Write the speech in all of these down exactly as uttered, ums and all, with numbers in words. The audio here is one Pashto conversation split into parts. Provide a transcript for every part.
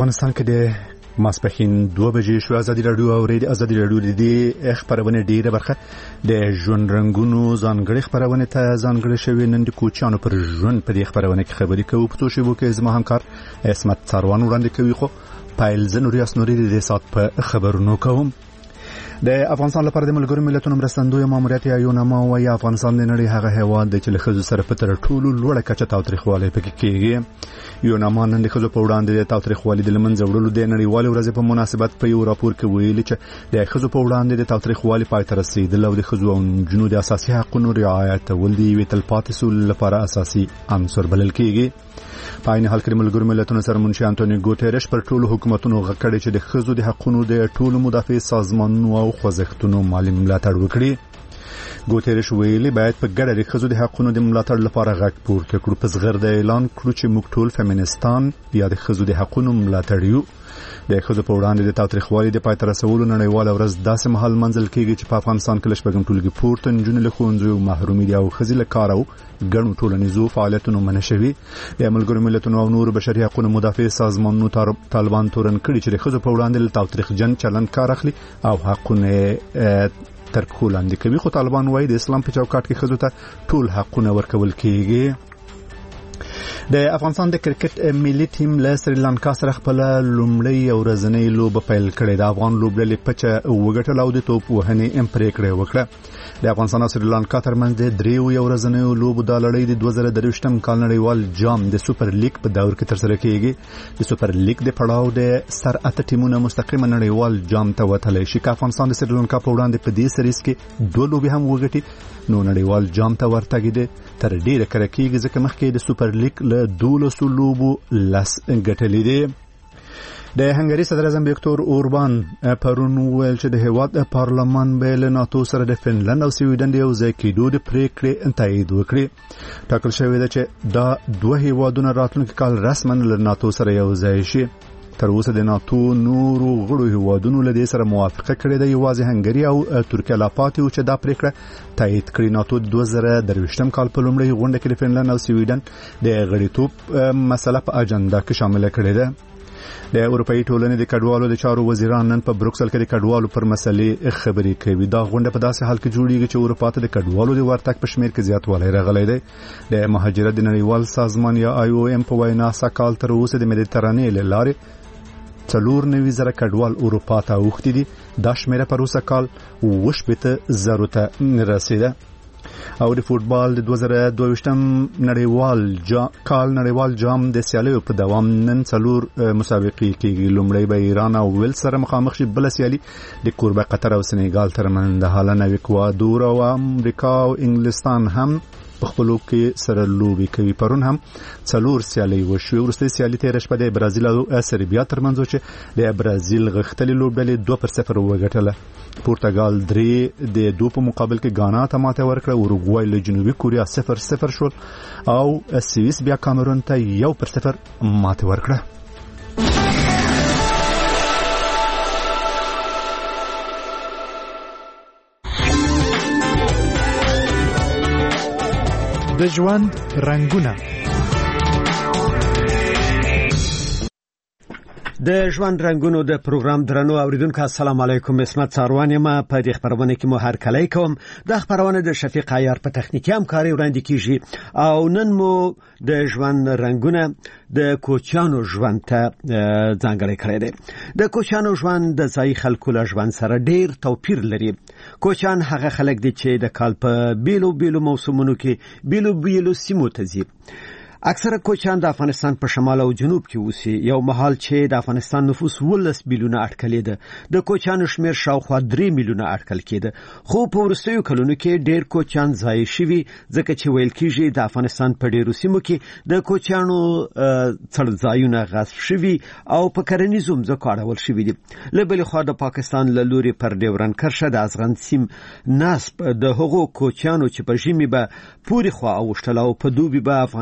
افغانستان کې د ماسپښین دوه بجې شو. ازادي راډیو او ریډیو ازادي راډیو د دې خبرونه ډیره برخه د ژوند رنگونو ځانګړي خبرونه ته ځانګړي شوی. نن د کوچیانو پر ژوند په دې خبرونه کې خبرې کوو. په توشي وو کې زما همکار اسمت څاروان وړاندې کوي. خو پایل زنوري اسنوري د سات په خبرونو کوم. د افغانستان لپاره د ملګرو ملتونو مرستندوی ماموریت یا یوناما وايي افغانستان د نړۍ هغه هیواد دی چې له ښځو سره په تر ټولو لوړه کچه تاوتریخوالی پکې کېږي. یوناما نن د ښځو په وړاندې د تاوتریخوالي د لمنځه وړلو د نړیوالې ورځې په مناسبت په یو راپور کې ویلي چې د ښځو په وړاندې د تاوتریخوالي پای ته رسیدل او د ښځو او نجونو د اساسي حقوقو رعایتول د یوې تلپاتې سولې لپاره اساسي عنصر بلل کېږي. په عین حال کې ملګرو ملتونو سره منشي انټونیو ګوتيريش پر ټولو حکومتونو غږ کړی چې د ښځو د حقوقو د ټولو مدافع سازمانونو او خوځښتونو مالي ملاتړ وکړي. ګوتيريش ویلي باید په ګډه د ښځو د حقوقو د ملاتړ لپاره غږ پورته کړو. په زغرده اعلان کړو چې موږ ټول فیمینستان یا د ښځو د حقوقو ملاتړ یو. د ښځو په وړاندې د تاوتریخوالي د پای ته رسولو نړیواله ورځ داسې مهال منځل کېږي چې په افغانستان کې لږ ټولګي پورته نجونې له ښوونځیو محرومې دي او ښځې له کار او ګڼو ټولنیزو فعالیتونو منع شوي. د ملګرو ملتونو او نورو بشري حقوقو مدافع سازمانونو طالبان تورن کړي چې د ښځو په وړاندې له تاوتریخجن چلند کار اخلي او حقونه تر پښو لاندې کوي. خو طالبان وايي د اسلام په چوکاټ کې ښځو ته ټول حقونه ورکول کېږي. د افغانستان د کرکټ ملي ټیم له سریلانکا سره خپل لومړی او ورځنی لوبه پیل کړې. د افغان لوبډلې پچه وګټل او د توپ وهنې ام پریکړه وکړه. د افغانستان او سریلانکا ترمنځ د دریو یو ورځنی لوبو د لړۍ د دوه زره درویشتم کال نړیوال جام د سوپر لیګ په دور کې ترسره کیږي. د سوپر لیګ د پړاو د سر اته ټیمونه مستقیما نړیوال جام ته وتلی شي. که افغانستان د سریلانکا په وړاندې په دې سریز کې دوه لوبې هم وګټي نو نړیوال جام ته ورتګي دي تر ډیره کړه کېږي ځکه مخکې د سوپر لیګ له دولسو لوبو لس ګټلې دي. د هنګري صدر اعظم ویکتور اوربان پرون ویل چې د هیواد پارلمان به له ناتو سره د فنلند او سویډن د یو ځای کېدو د پریکړې تایید وکړي. ټاکل شوی دی چې دا دوه هیوادونه راتلونکي کال رسما له ناتو سره یو ځای شي. تر اوسه د ناتو نورو غړو هیوادونو له دې سره موافقه کړې ده. یوازې هنګري او ترکیه لا پاتې و چې دا پریکړه تایید کړي. ناتو د دوه زره درویشتم کال په لومړۍ غونډه کې د فنلند او سویډن د غړیتوب مسله په اجنډا کې شامل کړې ده. د اروپאי ټولنې د کډوالو د چارو وزیران نن په بروکسل کې د کډوالو پر مسلې خبرې کوي. دا غونډه په داسې حال کې جوړیږي چې اروپا ته د کډوالو د ورتګ په شمیر کې زیاتوالی راغلی دی. د مهاجرت د نړیوال سازمان یا آی او ام په وینا سکهال تر اوسه د مدیترانې له لارې څلور نوي زره کډوال اروپا ته اوښتي دي. دا شمیره پر اوسه کال اوه شپېته زرو ته رسیده. او د فوټبال د دوه زره دوه ویشتم نړیوال جام کال نړیوال جام د سیالیو په دوام نن څلور مسابقې کېږي. لومړی به ایران او ویل سره مخامخ شي. بل سیالي د کوربه قطر او سنیګال ترمنځ د حالانه اکوادور او امریکا او انګلستان هم په خپلو کې سره لوبي کوي. پرون هم څلور سیالي وشوې. وروستۍ سیالي تېره شپه د برازیل او سربیا ترمنځ و چې د برازیل غښتلې لوبډلې دوه پر صفر وګټله. پرتګال درې د دوه په مقابل کې غانا ته ماته ورکړه. اوروګوای له جنوبي کوریا صفر صفر شول او سویس بیا کامرون ته یو پر صفر ماته ورکړه. د ژوند رنگونه د ژوند رنگونو د پروګرام درنو اوریدونکو السلام علیکم. اسمت څاروان یم. په دې خبرونه کې مو هر کله کوم. د خبرونه د شفیق عیار په تخنیکی همکاري وړاندې کیږي او نن مو د ژوند رنگونه د کوچیانو ژوند ته ځانګړی کړی دی. د کوچیانو ژوند د ځای خلکو له ژوند سره ډیر توپیر لري. کوچیان هغه خلک دي چې د کال په بیلو بیلو موسمونو کې بیلو بیلو سیمو ته ځي. اکثره کوچیان د افغانستان په شمال او جنوب کې اوسي. یو مهال چې د افغانستان نفوس ولس میلیونه اټکلې ده. د کوچیانو شمیر شاوخوا درې میلیونه اټکل کېده. خو په وروستیو کلونو کې ډېر کوچیان ځای شوي ځکه چې ویل کېږي د افغانستان په ډېرو سیمو کې د کوچیانو څړځایونه غصب شوي او په کرنیزو ځمکو اړول شوي دي. له بلې خوا د پاکستان له لوري پر ډیورند کرښه د ازغن سیم نصب د هغو کوچیانو چې په ژمي به پورې خوا اوښتل او په دوبي به افغانستان ته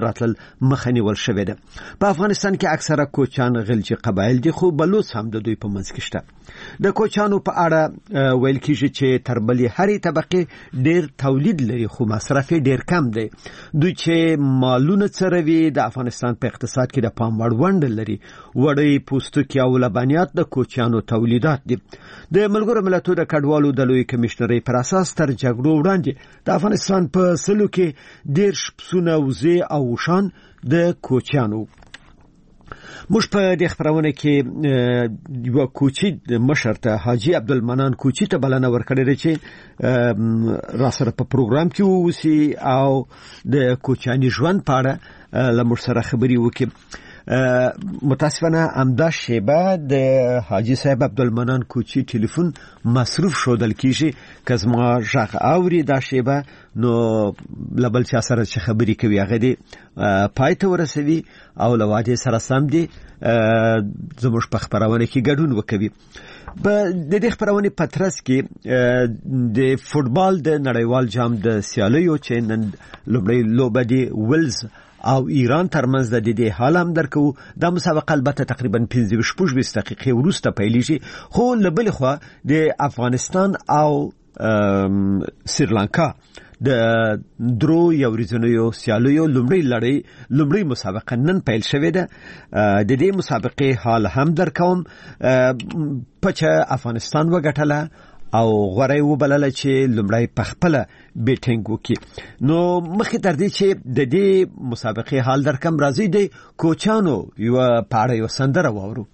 راتل مخنیول شوې ده. په افغانستان کې اکثره کوچان غلجي قبایل دي خو بلوڅ هم د دوی په منځ کې شته. د کوچانو په اړه ویل کیږي چې تر بلې هرې طبقه ډیر تولید لري خو مصرف ډیر کم دی. دوی چې مالونه څروي د افغانستان په اقتصاد کې د پام وړ ونډه لري. وړي پوستکي او لبنیات د کوچانو تولیدات دي. د ملګرو ملتونو د کډوالو د لوی کمشنرۍ پر اساس تر جګړو وړاندې د افغانستان په سلو کې ډیر پسونه وزې او شان د کوچانو. موږ په دې خبرونه کې یو کوچی مشر ته حاجی عبدالمنان کوچی ته بلنه ورکړې چې را سره په پروګرام کې ووسی او د کوچانی ژوند په اړه لمر سره خبري وکړي. متاسفانه امدا شیبه د حاجی صاحب عبدالمنان کوچی ټلیفون مصروف شودل کیږي که زما ژغ اوري دا شیبه نو لبل چا سره چې خبري کوي هغه دی پای ته ورسوي او لواده سره سم دي زموږ په خبرونه کې ګډون وکوي. د دې خبرونه پترس کې د فوتبال د نړیوال جام د سیالیو چې نن لوبړی لوبه دی ولز او ایران ترمنځ د دې حال هم درکو. د مسابقه البته تقریبا پنځه شپږ دقیقې وروسته پیلېږي خو لبل خو د افغانستان او سریلانکا د درو یو ریزنیو سیالیو لومړی لړۍ لومړی مسابقه نن پیل شوې ده. د دې مسابقې حال هم درکوم. پچ افغانستان وګټله او غوړی وبلله چې لومړی پخپله بیټینګ وکړي. نو مخکې تر دې چې د دې مسابقې حال درکم راځي د کوچانو یو پاړه یو سندره واورو.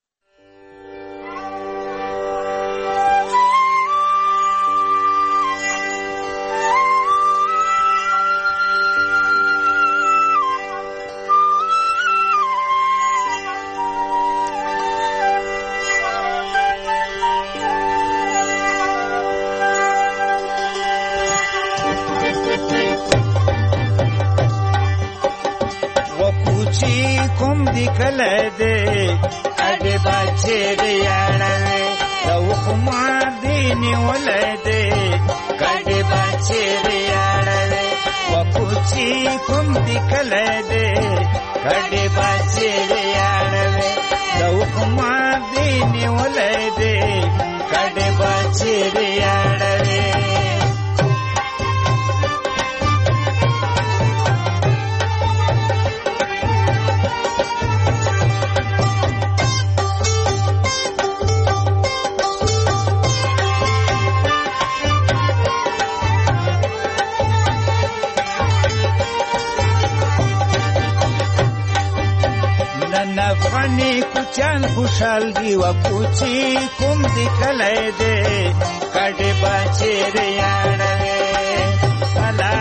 خوشحال دی و کوچی کوم دی کله دے کډه بچی ریاړې سلا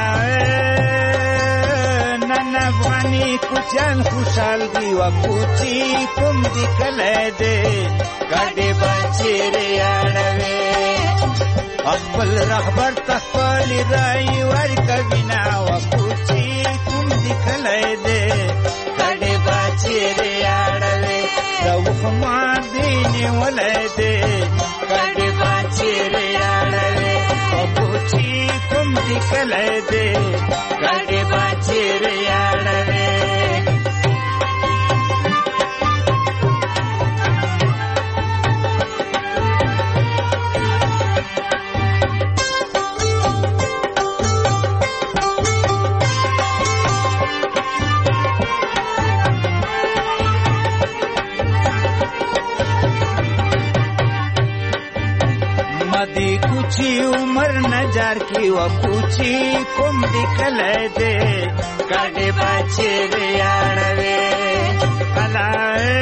نن افغانی کوچان خوشحال دی و کوچی کوم دی کله دے کډه بچی ریاړې خپل رهبر تخپل رای ور کبینا و کوچی کوم دی کله دے کډه بچی ریاړې دو خمار دینی ولده کڑی باچی ریاڑوی و پوچی کم دی کلده کڑی باچی ریاڑوی कुची उमर नजार की वो कुची कुम दिखले दे काडे बाचे रियाड़वे कलाए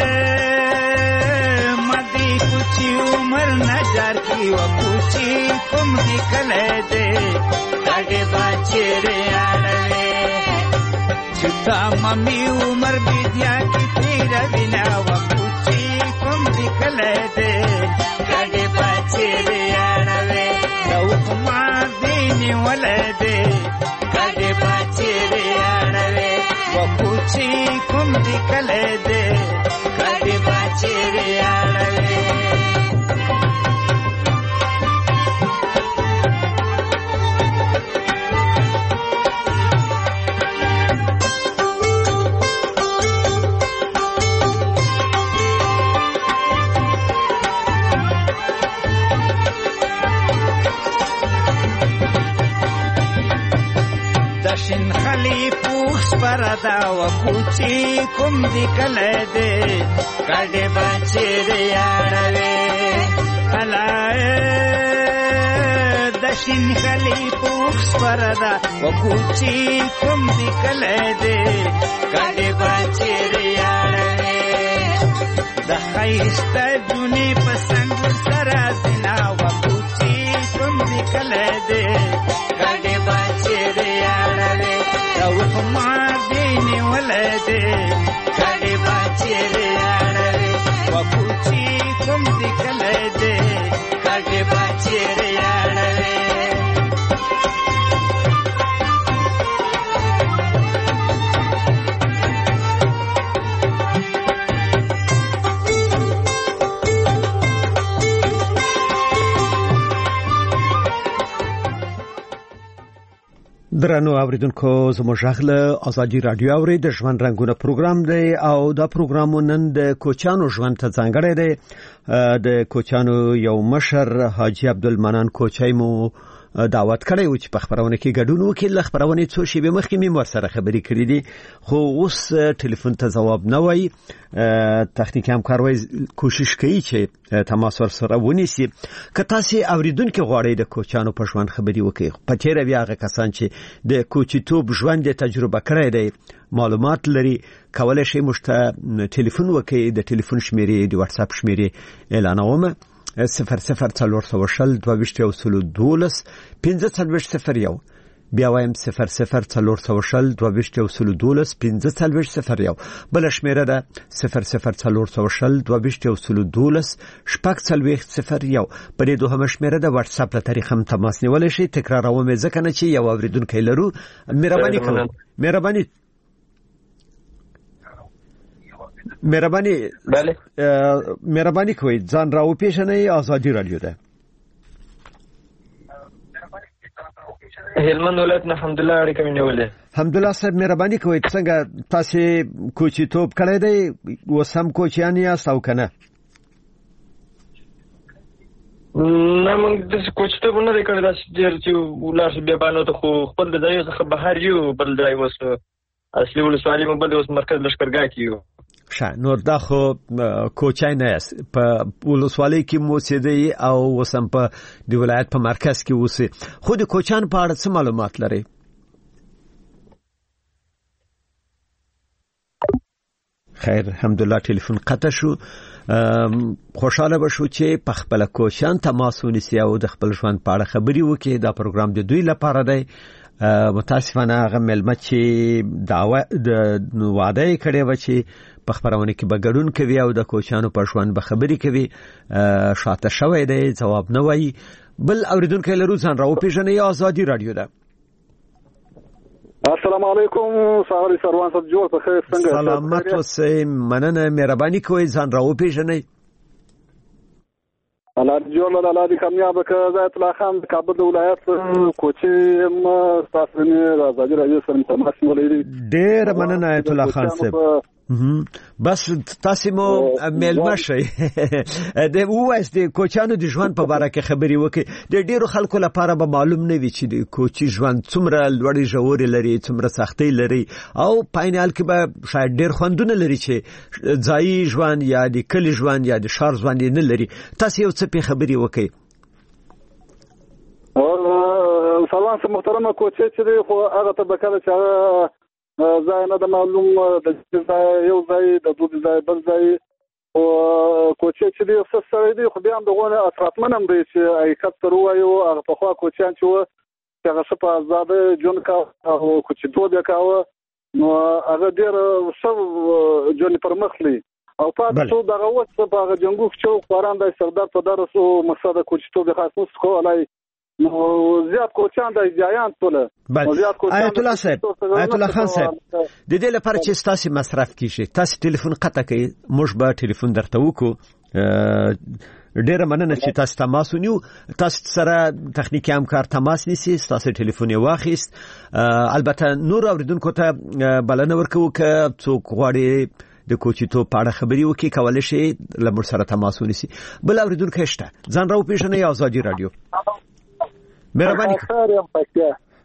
मदी कुची उमर नजार की वो कुची कुम दिखले दे काडे बाचे रियाड़वे छुटा मम्मी उमर विद्या की तीर बिना वो कुची कुम दिखले दे काडे बाचे रियाड़वे कुमार दीनी वलदे कड़े बाचे रियाड़वे वो पूछी कुम दिखले दे कड़े बाचे रियाड़वे شین خلی پوخ پردا و کوچی کوم دی کله دې کډه بچی ریاړوي علای د شین خلی پوخ پردا و کوچی کوم دی کله دې کډه بچی ریاړوي د خیسته دونی پسنګ سره زنا و کوچی کوم دی کله دې کډه بچی ریاړوي او ما دیني ولده کډه بچی ریاړوي و کوچی کوم دی کله دې کډه بچی ریاړوي درنو اوریدونکو زموږ غږ ازادي رادیو اوري د ژوند رنگونه پروګرام دی او دا پروګرام نن د کوچانو ژوند ته ځانګړی دی د کوچانو یو مشر حاجی عبدالمنان کوچای مو دعوت کړی و چې په خبرونه کې ګډون وکړي. ل خبرونه څو شی به مخکې مې ورسره خبرې کړې دي خو اوس ټلیفون ته جواب نه وای. تخنیکی همکاروي کوشش کوي چې تماس ورسره ونیسي. که تاسو اوریدونکو غواړئ د کوچانو په ژوند خبرې وکړي په تیر بیا هغه کسان چې د کوچیتوب ژوند تجربه کړی دی معلومات لري کولای شي مشته ټلیفون وکړي. د ټلیفون شمیرې د واتس اپ شمیرې اعلانوم صفر صفر څلور سوه شل دوه ویشت یو سلو دولس پنځه څلوېښت صفر یو بیا وایم صفر صفر څلور سوه شل دوه ویشت یو سلو دولس پنځه څلوېښت صفر یو. بل شمیره ده صفر صفر څلور سوه شل دوه ویشت یو سلو دولس شپږ څلوېښت صفر یو. په دې دوهمه شمیره د واتس اپ له طریقې هم تماس نیولی شئ. تکراروم ځکه نه چې یو اوریدونکی لرو. مهرباني کوم مهرباني مهرباني بله مهرباني کوئ ځان راو پیژنئ. آزادی رادیو ده هلمند ولایت نه حمدالله اړیکه مې نیولې. حمدالله صاحب مهرباني کوئ څنګه تاسو کوچیتوب کړی دی وسم کوچیان یاست او کنه؟ نه موږ د کوچیتوب نه دی کړی داسې ډېر چې ولاړ بیا بانو ته خو خپل د ځای څخه بهر یو بل ځای اوس اصلي ولسوالي مو بل اوس مرکز لښکرګاه کې یو. ښه نو دا خو کوچای نه است په ولسوالۍ کې مو اوسېدئ او اوس هم په د ولایت په مرکز کې اوسئ. خو د کوچیانو په اړه څه معلومات لرئ؟ خیر الحمدلله ټلیفون قطع شو. خوشاله بشو چې په خپل کوچیان تماس ونیسي او د خپل ژوند په اړه خبري وکړي. دا پروګرام د دوی لپاره دی. متاسفانه هغه ملمه چې دعوه د وعده کړې و چې په خبرونه کې به ګډون کوي او د کوچانو په ژوند به خبري کوي شاته شوی دی جواب نه وایي. بل اوریدونکو لرو ځان راو پیژنئ. آزادی رادیو ده. السلام علیکم ساغری سروان صاحب جوړ په خیر څنګه؟ سلامت اوسئ مننه. مهرباني کوئ ځان راو پیژنئ. الله جوړ له الله دې کامیاب کړه. زه اطلاع خان د کابل ولایت کوچي م تاسو نه راځي راځي سره تماس ولري. ډېر مننه اطلاع خان صاحب. بس تاسو مو ملما شئ د وایس د کوچانو د ژوند په اړه کې خبري وکړي. د ډیرو خلکو لپاره به معلوم نه وي چې د کوچي ژوند څومره لوړې ژورې لري څومره سختۍ لري او پاینال کې به شاید ډیر خوندونه لري چې ځایي ژوند یا د کلی ژوند یا د ښار ژوند نه لري. تاسو یو څه په خبري وکړي. او سلام سم محترمه کوچي چې خو هغه ته بکاله چې ځای نه د معلوم د یو ځای د دوه ځای بل ځای او کوچي چې دی څه سره دی خو بیا هم دغه اطرافمن هم دی چې حقیقت تر وایو هغه په خوا کوچیان چې هغه څه په آزاد جون کا او کوچي دوه کاوه نو هغه ډیر څو جون پرمخلي او په څو دغه وڅ په هغه جنگو چې قرآن د سردار په درسو مقصد کوچي توګه خاص خو علي نو زیات کوچان د ځایان ټوله. آیت الله صاحب آیت الله خان صاحب د دې لپاره چې تاسو مصرف کیږي تاسو ټلیفون قطع کړئ موږ به ټلیفون درته وکړو. ډیره مننه چې تاسو تماس ونیو. تاسو سره تخنیکی همکار تماس نیسي تاسو ټلیفون واخیست. البته نور اوریدونکو ته بلنه ورکوو که څوک غواړي د کوچیتو په اړه خبري وکړي کولای شي لمر سره تماس ونیسي. بل اوریدونکو شته ځان راو پیژنئ. آزادی رادیو مهرباني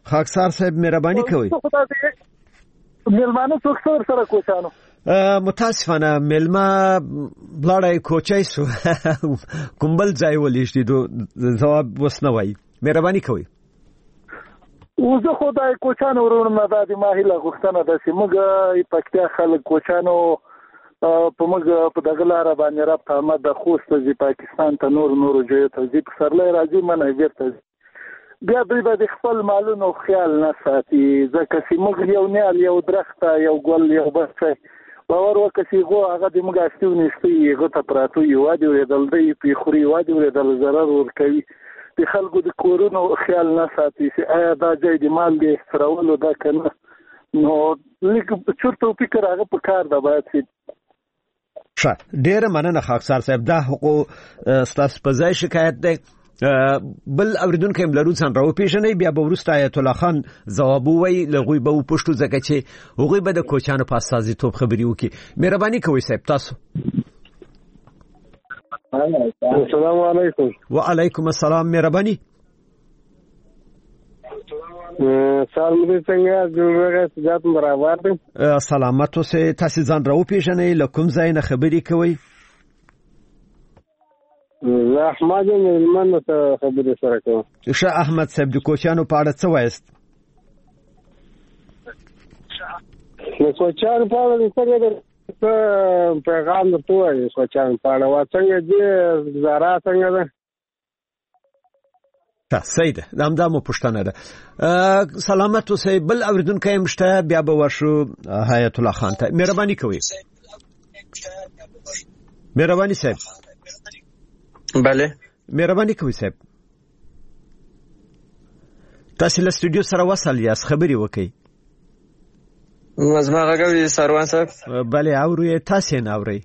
خاکسار صاحب مهرباني کوئ. مېلمانه څوک سره سره کوچانو متاسفانه مېلمه بلاړی کوچای سو کوم بل ځای ولېږدي دو جواب وس نه وایي. مهرباني کوئ. وزه خو د کوچانو ورونه د ماهله غوښتنه ده چې موږ پکتیا خلک کوچانو په موږ په دغه لاره باندې رابط احمد د خوست د پاکستان ته نور نور جوړ ته ځي په سرلای راځي منه بیرته بیا دوی به د خپل مالونو خیال نه ساتي ځکه چې موږ یو نیال یو درخته یو ګل یو بچی باور وکړه چې غو هغه د موږ استیو نشتی هغه ته پراتو یو دی ورېدل دی په خوري وادي ورېدل ضرر ورکوي د خلکو د کورونو خیال نه ساتي چې آیا دا ځای د مال دی سرولو دا کنه نو لیک چورته فکر هغه په کار ده باید چې ښه ډیره مننه خاکسار صاحب. دا حقوق ستاسو په ځای شکایت دی. بل اوریدونکو هم لرو څنګه راو پیژنې بیا به ورسته آیت الله خان جواب وای لغوی به پښتو ځکه چې هغوی به د کوچانو په اساسي توپ خبري وکي. مهرباني کوئ صاحب تاسو. السلام علیکم. وعلیکم السلام. مهرباني. سلام دې څنګه جوړه سجاد برابر دي. سلامت اوسه. تاسو ځان راو پیژنې لکم ځای نه خبري کوي. زه احمد مېلمن ته خبرې سره کوم. ښه احمد صاحب د کوچانو په اړه څه وایست؟ د کوچانو په اړه څنګه پیغام درته وایي کوچانو په اړه وا څنګه دې زارا څنګه ده؟ ښه صحیح ده. دا همدا مو پوښتنه ده. سلامت اوسئ. بل اوریدونکی هم شته بیا به ورشو حیات الله خان ته. مهرباني کوئ. مهرباني صاحب. بله مهرباني کوئ صاحب. تاسو له سټوډیو سره وصل یاست خبري وکئ. مزما غږوي سروان صاحب. بله اورئ تاسو نه اورئ.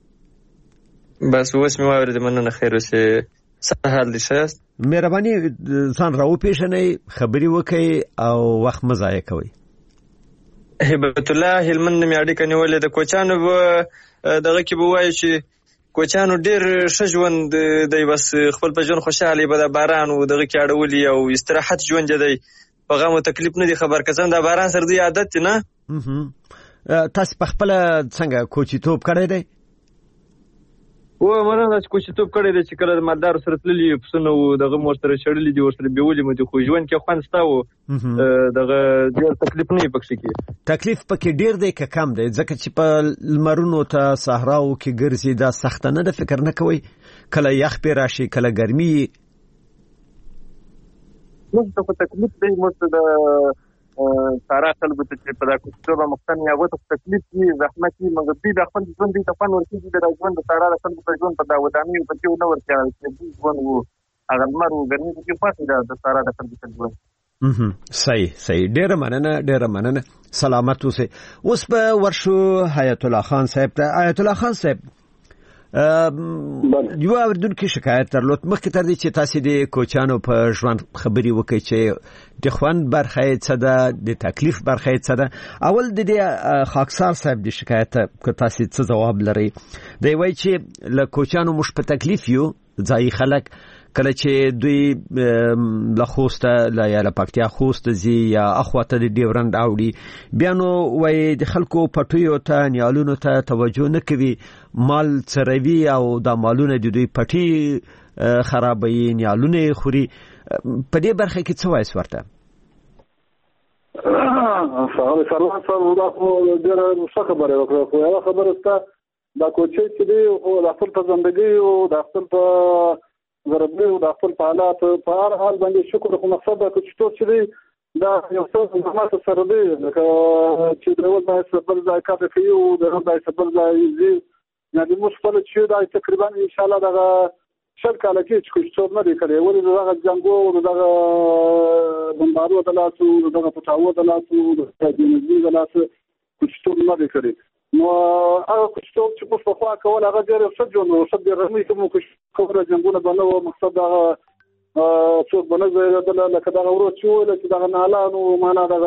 بس اوس مې واورید مننه خیر اوسه. څه حال دي شاست؟ مهرباني ځان راو پیژنئ خبري وکئ او وخت مه ضایع کوئ. هبت الله هلمند مې اړیکه نیولې د کوچانو دغه کې به وایي چې کوچانو ډیر ښه ژوند دی بس خپل په ژوند خوشاله به د باران او دغه کې اړولي او استراحت ژوند دی په غو تکلیف نه دی خبر کسان د باران سره دی عادت نه. تاسو په خپل څنګه کوچی توپ کړی دی؟ و مرنه چې کوچی توپ کړی دی چې کله مالدار سره تللی پسونه او دغه مور سره شړلې دي ورسره بیولې مې خو ژوند کې خوند ستاو دغه ډیر تکلیف نه پکې کې. تکلیف پکې ډیر دی که کم دی؟ ځکه چې په لمرونو ته صحراو کې ګرځي دا سخت نه ده فکر نه کوي کله یخ پې راشي کله ګرمي؟ موږ ته تکلیف دی موږ ته د سارا خلکو ته چې په دا کوڅه مختن یا وته تکلیف دي زحمت دي مګر دې د خپل ژوند دې ته فن ورکړي د ژوند د سارا خلکو په ژوند په دا ودانۍ په کې نو ورکړي چې دې ژوند وو هغه مرو ګرمي کې پاتې ده د سارا د خلکو په ژوند. صحیح صحیح. ډیره مننه ډیره مننه. سلامت اوسئ. اوس به ورشو حیات الله خان صاحب ته. حیات الله خان صاحب یو اوریدونکو شکایت درلود مخکې تر دې چې تاسو د کوچانو په ژوند خبري وکړئ چې د خوند برخه یې څه ده د تکلیف برخه یې څه ده. اول د دې خاکسار صاحب د شکایت که تاسو څه جواب لرئ دی وایي چې له کوچانو مش په تکلیف یو ځای خلک کله چې دوی له خوسته لا یا له پکتیا خوسته زی یا اخواته د ډیورند اوړي بیا نو وای د خلکو پټیو ته نیالونو ته توجه نه کوي مال څروي او د مالونو د دوی پټي خرابوي نیالونه خوري. په دې برخه کې څه وایي ورته؟ سلام سلام دا خو ډېره ښه خبره وکړه خو یوه خبره سته دا کوچی چې دی خو د خپل په زندګۍ او د خپل په ضربې او د خپل په حالات په هر حال باندې شکر خو مقصد دا چې ټول چې دی دا یو څه زحمت سره دی لکه چې د یو ځای څخه بل ځای کار کوي او د یو ځای څخه بل ځای ځي یعنې موږ خپل چې دا تقریبا ان شاء الله دغه شل کاله کې چې څوک نه دی کړی ولې دغه جنګو دغه بمبارو د لاسو دغه پټاو د لاسو د جنګي د لاسو څوک نه دی کړی نو هغه څوک چې په خوا کول هغه ډېر ښه جوړ نو ښه ډېر رمي کوم کومه جنګونه باندې و مقصد هغه څوک باندې زه لکه دا ورو چې ویل چې دا نه نو معنا دا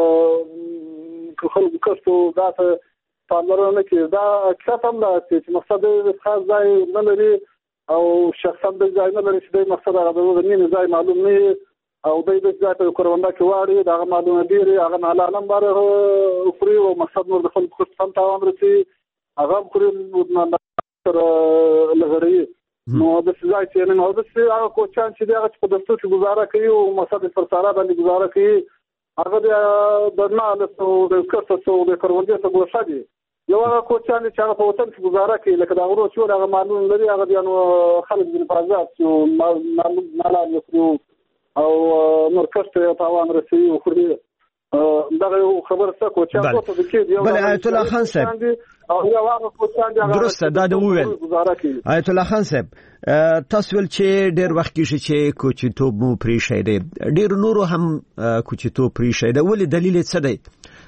خلک کښتو دا پاملرنه کې دا کتاب لا چې مقصد خاص ځای نه لري او شخصا د ځای نه لري چې د مقصد هغه د نیم ځای معلوم نه او د دې ځای په کوروندا کې واړي دا معلومه دی هغه نه علم بار خوري او مقصد نور د خلکو خصوصا تاوان رسي هغه خوري تر لغړی نو د ځای چې نه د څه هغه کوچان چې هغه په دستور کې گزاره کوي او مقصد پر سره باندې گزاره کوي هغه د نه له د کسو د کوروندا څخه ګوښه دي یو هغه کوچان چې هغه په وطن کې گزاره کوي لکه دا ورو چې هغه معلوم لري هغه د خلک د پرازات چې معلوم مالان یو او نور کسته تاوان رسي او خوري دغه خبر څه کوچان څه د کې دی بل آیت الله خان صاحب او یو هغه کوچان هغه درسته دا د وویل آیت الله خان صاحب تاسو ول چې ډېر وخت کې چې کوچیتوب مو پری شي دی ډېر نورو هم کوچیتوب پری شي دی ولې دلیل څه دی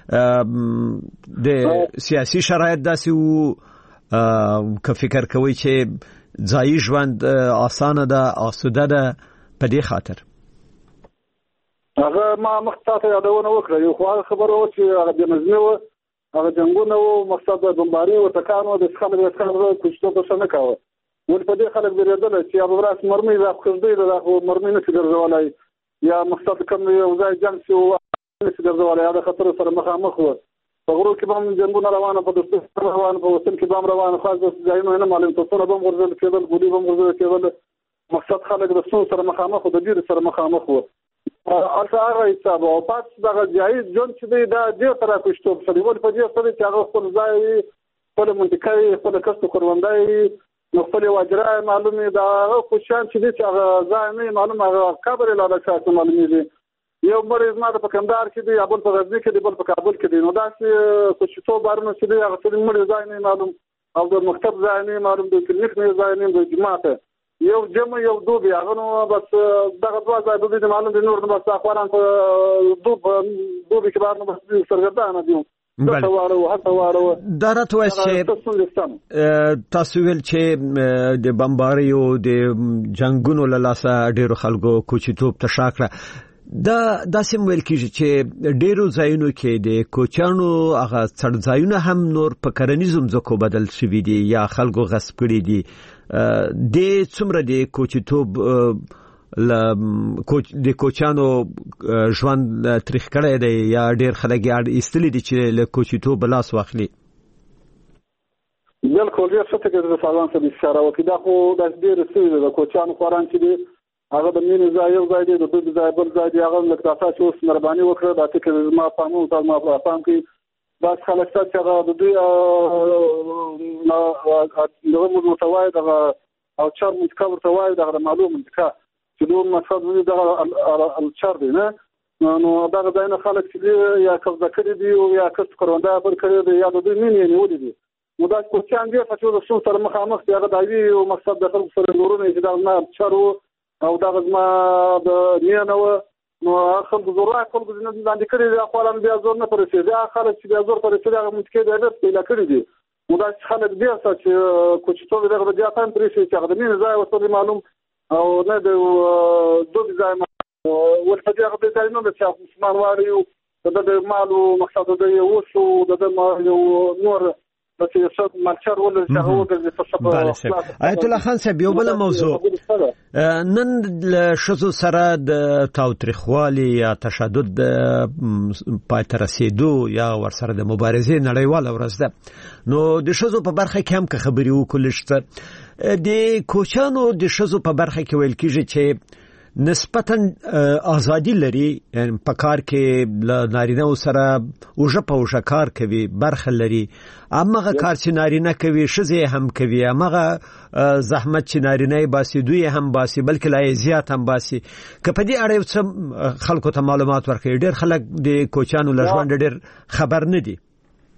د سیاسي شرایط داسې وو که فکر کوي چې ځایي ژوند اسانه ده آسوده ده په دې خاطر هغه ما مختصر یادونه وکړه یو خو خبره و چې هغه د نظم و هغه جنگونه و مقصد د بمباري او تکانو د خلک د خلک کوشش څه نه کاوه ول په دې خلک بیرېدل چې هغه راس مرمي د خزدې د مرمي نه ګرځولای یا مقصد کوم یو ځای جنگ شو نه ګرځولای هغه خطر سره مخامخ و په غرو کې هم جنگونه روانه په دستور روانه په وطن کې هم روانه خاص د ځایونو نه معلوم ته څونه بم ورزل کېدل ګولي بم ورزل کېدل مقصد خلک د سون سره مخامخ او د ډیر سره مخامخ و اته هغه حساب او پات دغه جایز جون چې دی دا ډیر تر کوشتوب سره ول په دې سره چې هغه خپل ځای خپل منطقې خپل کسب کروندای نو خپل واجرای معلومه دا خوشان چې دی چې هغه ځای نه معلومه هغه قبر لاله شاته معلومه دی یو مریض ما په کندهار کې دی ابل په غزنی کې دی بل په کابل کې دی نو دا چې کوشتوب بارونه چې دی هغه ټول مریض ځای نه معلوم او د مکتب ځای نه معلوم دی کلینیک نه ځای نه د جماعت یو جمع یو دوبي هغه نو بس دغه دوه ځای دوی د معلوم دي نور د بس اخوان په دوب دوبي کې باندې بس سرګردانه دي دا راته وایي چې تاسو ویل چې د بمباریو د جنگونو له لاسه ډېرو خلکو کوچیتوب ته شاکړه دا داسې ویل کېږي چې ډېرو ځایونو کې د کوچانو هغه څړ ځایونه هم نور په کرنیزو ځمکو بدل شوي دي یا خلکو غصب کړي دي د څومره د کوچیتوب د کوچانو ژوند تاریخ کړی دی یا ډېر خلک یې ایستلي دي چې له کوچیتوب لاس واخلي بالکل ډېر ښه فکر د فعالان سره اشاره وکړي دا خو د ډېر څه د کوچانو خواران چې دي هغه د مين ځای یو ځای دی د دوی ځای بل ځای دی هغه لکه تاسو چې اوس مهرباني وکړه دا چې ما پامو تاسو ما پام کې بس خلک چې هغه د دوی نو دغه متوای دغه او چار متکا ورتوای دغه معلوم منطقه چې دوی مقصد دې دغه الچار دی نه نو دغه ځای نه خلک چې یا قبضه کړی دی او یا کس کوروندا پر کړی دی یا د دوی مين یې ولې دي نو دا کوچان دی چې د څو سره مخامخ دی هغه دایي او مقصد د خلکو سره نورونه چې دا نه چارو او دا غزما د نیانو نو خلک زورا خلک د لاندې کړي دي خپل بیا زور نه پرسي دا خلک چې بیا زور پرسي دا متکي دی د پیدا کړی دي نو دا خلک بیا چې کوچتو دغه بیا تان پرسي چې هغه مين ځای وسته معلوم او نه د دوه ځای ورته هغه ځای نو چې عثمان واری د مالو مقصد دی وشو د نور بلکې څه مالچر ول چې هغه وګرځي آیت الله خان صاحب یو بل موضوع نن له شذو سره د تاوتریخوالي یا تشدد پای ته رسیدو یا ورسره د مبارزې نړیواله ورځ ده نو د شذو په برخه کې هم که خبري وکړل شته د کوچانو د شذو په برخه کې ویل کېږي چې نسبتاً ازادي لري یعنی په کار کې ل نارینه سره اوجه په اوجه کار کوي برخه لري امغه کار چې نارینه کوي شزه هم کوي امغه زحمت چې نارینه باسي دوی هم باسي بلکې لا زیات هم باسي که په دې اړه څه خلکو ته معلومات ورکړي ډېر خلک د کوچانو لژوند ډېر خبر نه دي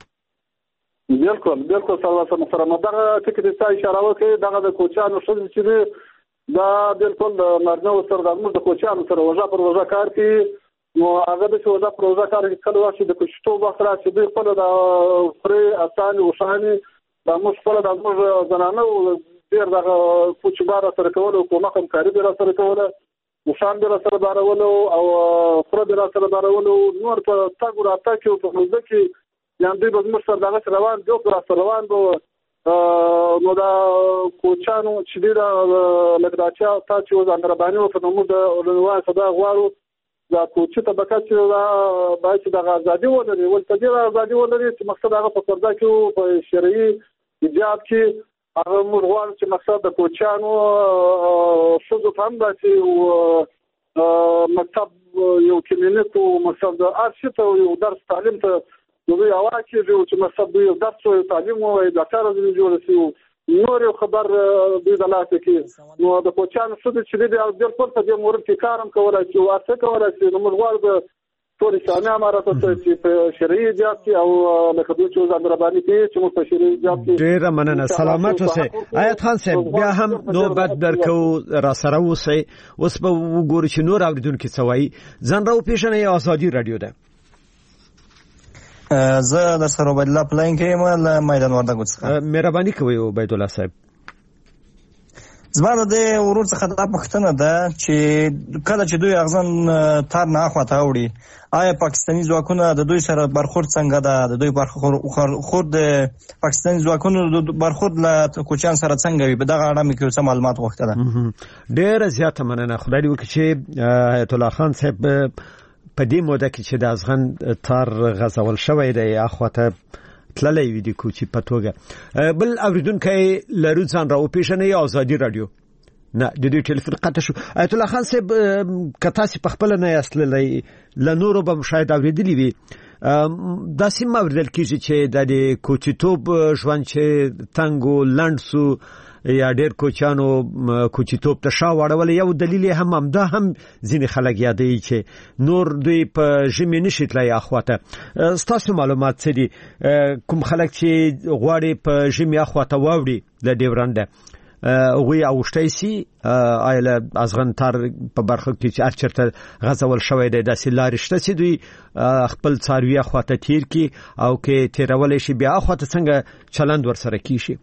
بالکل بالکل سلام محترم دغه ټکی د اشاره وکړي دغه د کوچانو شذ چې دا بالکل د مرنو سره د موږ د کوچانو سره وژه پر وژه کار کوي نو هغه د وژه پر وژه کار کوي کله چې د کوشتو وخت راځي دوی خپل د فري اساني او شاني د موږ خپل د موږ زنانه ډیر د کوچبار سره کول او کومه کوم کاری به سره کول او شان به سره بارول او فر به سره بارول نور په تاګ راته کې په موږ کې یان دوی به موږ سره دغه روان جو پر روان به نو دا کوچانو چې دا لګداچا تا چې وزن رباني او په نوم د اولنوای صدا غواړو دا کوچي طبقه چې باید چې د ازادي ولري ول ته د ازادي ولري چې مقصد هغه په پردا کې په شرعي ایجاب کې هغه مرغوان چې مقصد د کوچانو شذو فهم دا چې مکتب یو کلینیک او مقصد د ارشیت او یو درس تعلیم ته نو یو واکې چې مقصد یو درس او تعلیم او د کار د جوړ شي نور خبر د دلاسه کې نو د کوچانو شذو چې د ډېر په دې مورد کې کارم کولای شي او څه کولای شي نو مرغوان د ټول شانه امارات چې په شرعي جاب کې او لکه دوی چې زموږ رباني کې چې مو په شرعي جاب کې ډېر مننه سلامت اوسئ آیت خان صاحب بیا هم نوبت درکو را سره اوسئ اوس به وګورئ چې نور اوریدونکو څه وایي ځان راو پیژنئ آزادي رادیو ده زه د سره عبد الله پلاین کې ما میدان وردګو څخه مهرباني کوئ عبد الله صاحب زما د ورور څخه د پښتنه ده چې کله چې دوی اغزن تار نه اخواته وړي آیا پاکستاني ځواکونه د دوی سره برخورد څنګه ده د دوی برخورد د پاکستاني ځواکونو د برخورد له کوچان سره څنګه وي په دغه اړه مې کوم معلومات غوښتل ډېر زیاته مننه خدای دې وکړي چې آیت الله خان صاحب په دې موده کې چې د ازغن تار غزول شوی دی اخواته تللی وي د کوچي په توګه بل اوریدونکی لرو ځان راو پیژنئ آزادي رادیو نه د دې ټلیفون قطع شو آیت الله خان صاحب که تاسو په خپل نه یاستللی لنورو به مشاهده اوریدلی وي دا سیم اوریدل کیږي چې د کوچیتوب ژوند چې تنګو لنډسو یا ډېر کوچانو کوچیتوب ته شا واړول یو دلیل هم همدا هم ځینې خلک یادوي چې نور دوی په ژمي نشي تللی اخواته ستاسو معلومات څه دي کوم خلک چې غواړي په ژمي اخواته واوړي د ډیورنډه هغوی اوښتی سي آیا له ازغن تار په برخه کې چې هر چېرته غځول شوی دی داسې لارې شته چې دوی خپل څاروي اخواته تیر کړي او که تیرولی شي بیا اخواته څنګه چلند ورسره کیږي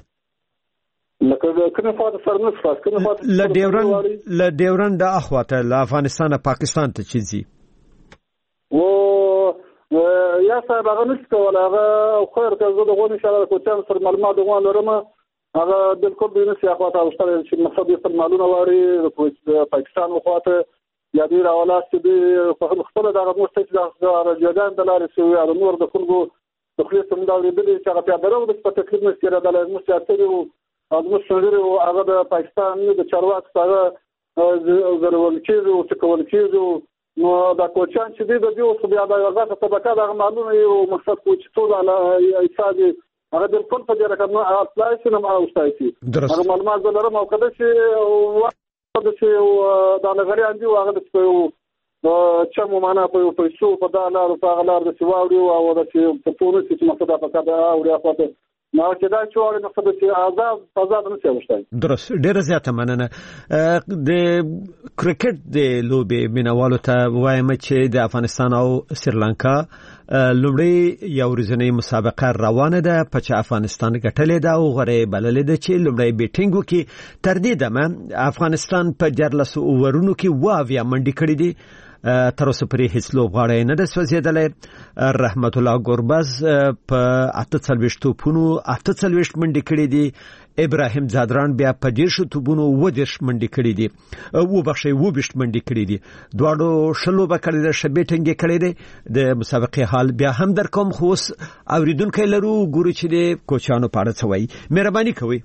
لکه کنه فاده سرنس خاص کنه فاده ل ډیورنډ ل ډیورنډ د اخواته له افغانستان پاکستان ته چیزي و یا صاحب هغه نشته ولا هغه خیر که زه دغه ان شاء الله کوم سر معلومات دغه لرم هغه بالکل به نشي اخواته او شته چې مقصد یې معلومه واري د پاکستان اخواته یا دې راولات چې په خپل دغه مستقل د راجدان د لارې سوي او نور د خلکو د خلیص هم دا ورېدل چې هغه په درو د تکلیف نشي را د مستعتري او مشریر او هغه د پاکستان د چارواکو سره ضروري کېږي او ټکول کېږي نو دا کوچان چې د دې اوس بیا د هغه طبقه د معلومه یو مقصد کوچ ټول علی ایصادي هغه د خپل په ډیره کوم اصلاح سره ما اوستایي هغه معلومات لرم او کله چې د چې د نغری اندي هغه د چې مو معنا په پیسو په دالر او په غلار د سواوري او د په پوره چې مقصد په کده او ریاضت نو چې دا چې وړي مقصد چې آزاد آزاد نه شي درست ډېر زیاته مننه د کرکټ د لوبې مینوالو ته وایم چې د افغانستان او سریلانکا لومړی یو ورځنی مسابقه روانه ده په چې افغانستان ګټلې ده او غره بللې ده چې لومړی بیټینګ وکړي تر دې دمه افغانستان په دیارلس اوورونو کې واویا منډي کړې دي تر اوسه پرې هیڅ لوبغاړی نه ده سوځېدلی رحمت الله ګوربز په اته څلوېښت توپونو اته څلوېښت منډې کړې دي ابراهیم زادران بیا په دېرشو توپونو اووه دېرش منډې کړې دي وبخښئ اووه ویشت منډې کړې دي دواړو ښه لوبه کړې ده ښه بیټینګ یې کړی دی د مسابقې حال بیا هم در کوم خو اوس اورېدونکی لرو ګورو چې د کوچانو په اړه څه وایي مهرباني کوئ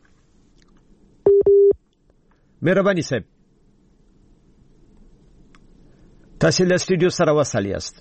مهرباني صاحب تاسو له سټوډیو سره وصل یاست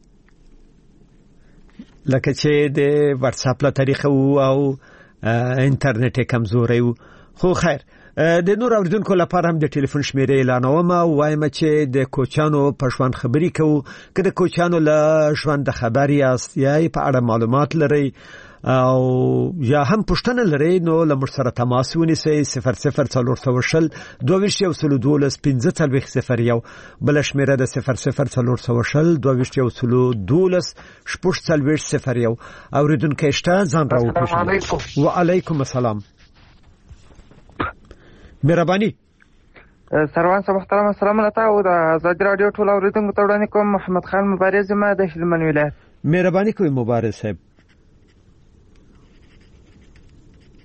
لکه چې د واتس اپ له طریقه او انټرنیټ کمزوري خو خیر د نور اوریدونکو لپاره هم د ټلیفون شمیرې اعلانوم او وایم چې د کوچانو په ژوند خبري کوو که د کوچانو له ژوند خبر یاست یا په اړه معلومات لرئ او یا هم پښتنه لري نو لمر سره تماس ونیسئ صفر صفر څلور سوه شل دوه ویشت یو سلو دولس پنځه څلوېښت صفر یو بله شمېره د صفر صفر څلور سوه شل دوه ویشت یو سلو دولس شپږ څلوېښت صفر یو اورېدونکی شته ځان راوپېژنئ وعلیکم السلام مهرباني سروان صاحب محترم السلام علیکم او د آزادي رادیو ټول اوریدونکو ته وړاندې کوم محمد خان مبارز ما د هلمند ولایت مهرباني کوئ مبارز صاحب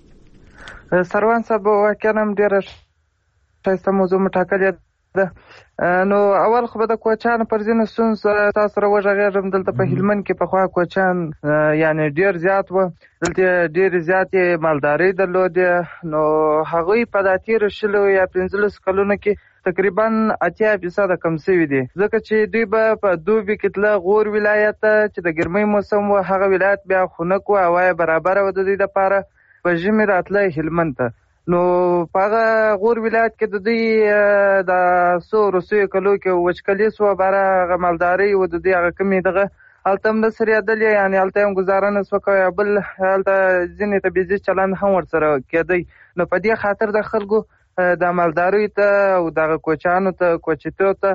سروان صاحب واقعا هم ډېره ښایسته موضوع مټاکلې ده نو اول خو به د کوچانو پر ځینو ستونزو تاسو سره وغږېږم. دلته په هلمند کې پخوا کوچان یعنی ډېر زیات وو، دلته ډېرې زیاتې مالدارۍ درلودې. نو هغوی په دا تېرو شلو یا پنځلسو کلونو کې تقریبا اتیا فیصده کم شوي دي، ځکه چې دوی به په دوبي کې تله غور ولایت ته چې د ګرمۍ موسم و، هغه ولایت بیا خنک و، هوا یې برابره وه د دوی دپاره. په ژمي راتله هلمند ته. نو په هغه غور ولایت کې د دوی د څو وروستیو کلو کې وچکلي سوه، باره هغه مالدارۍ و د دوی هغه کمې دغه هلته هم نه سرېدلې، یعنې هلته هم ګزاره نه سوه کوی، بل هلته ځینې طبیعي چلند هم ورسره کېدی. نو په دې خاطر د خلکو د مالداریو ته او دغه کوچانو ته کوچیتو ته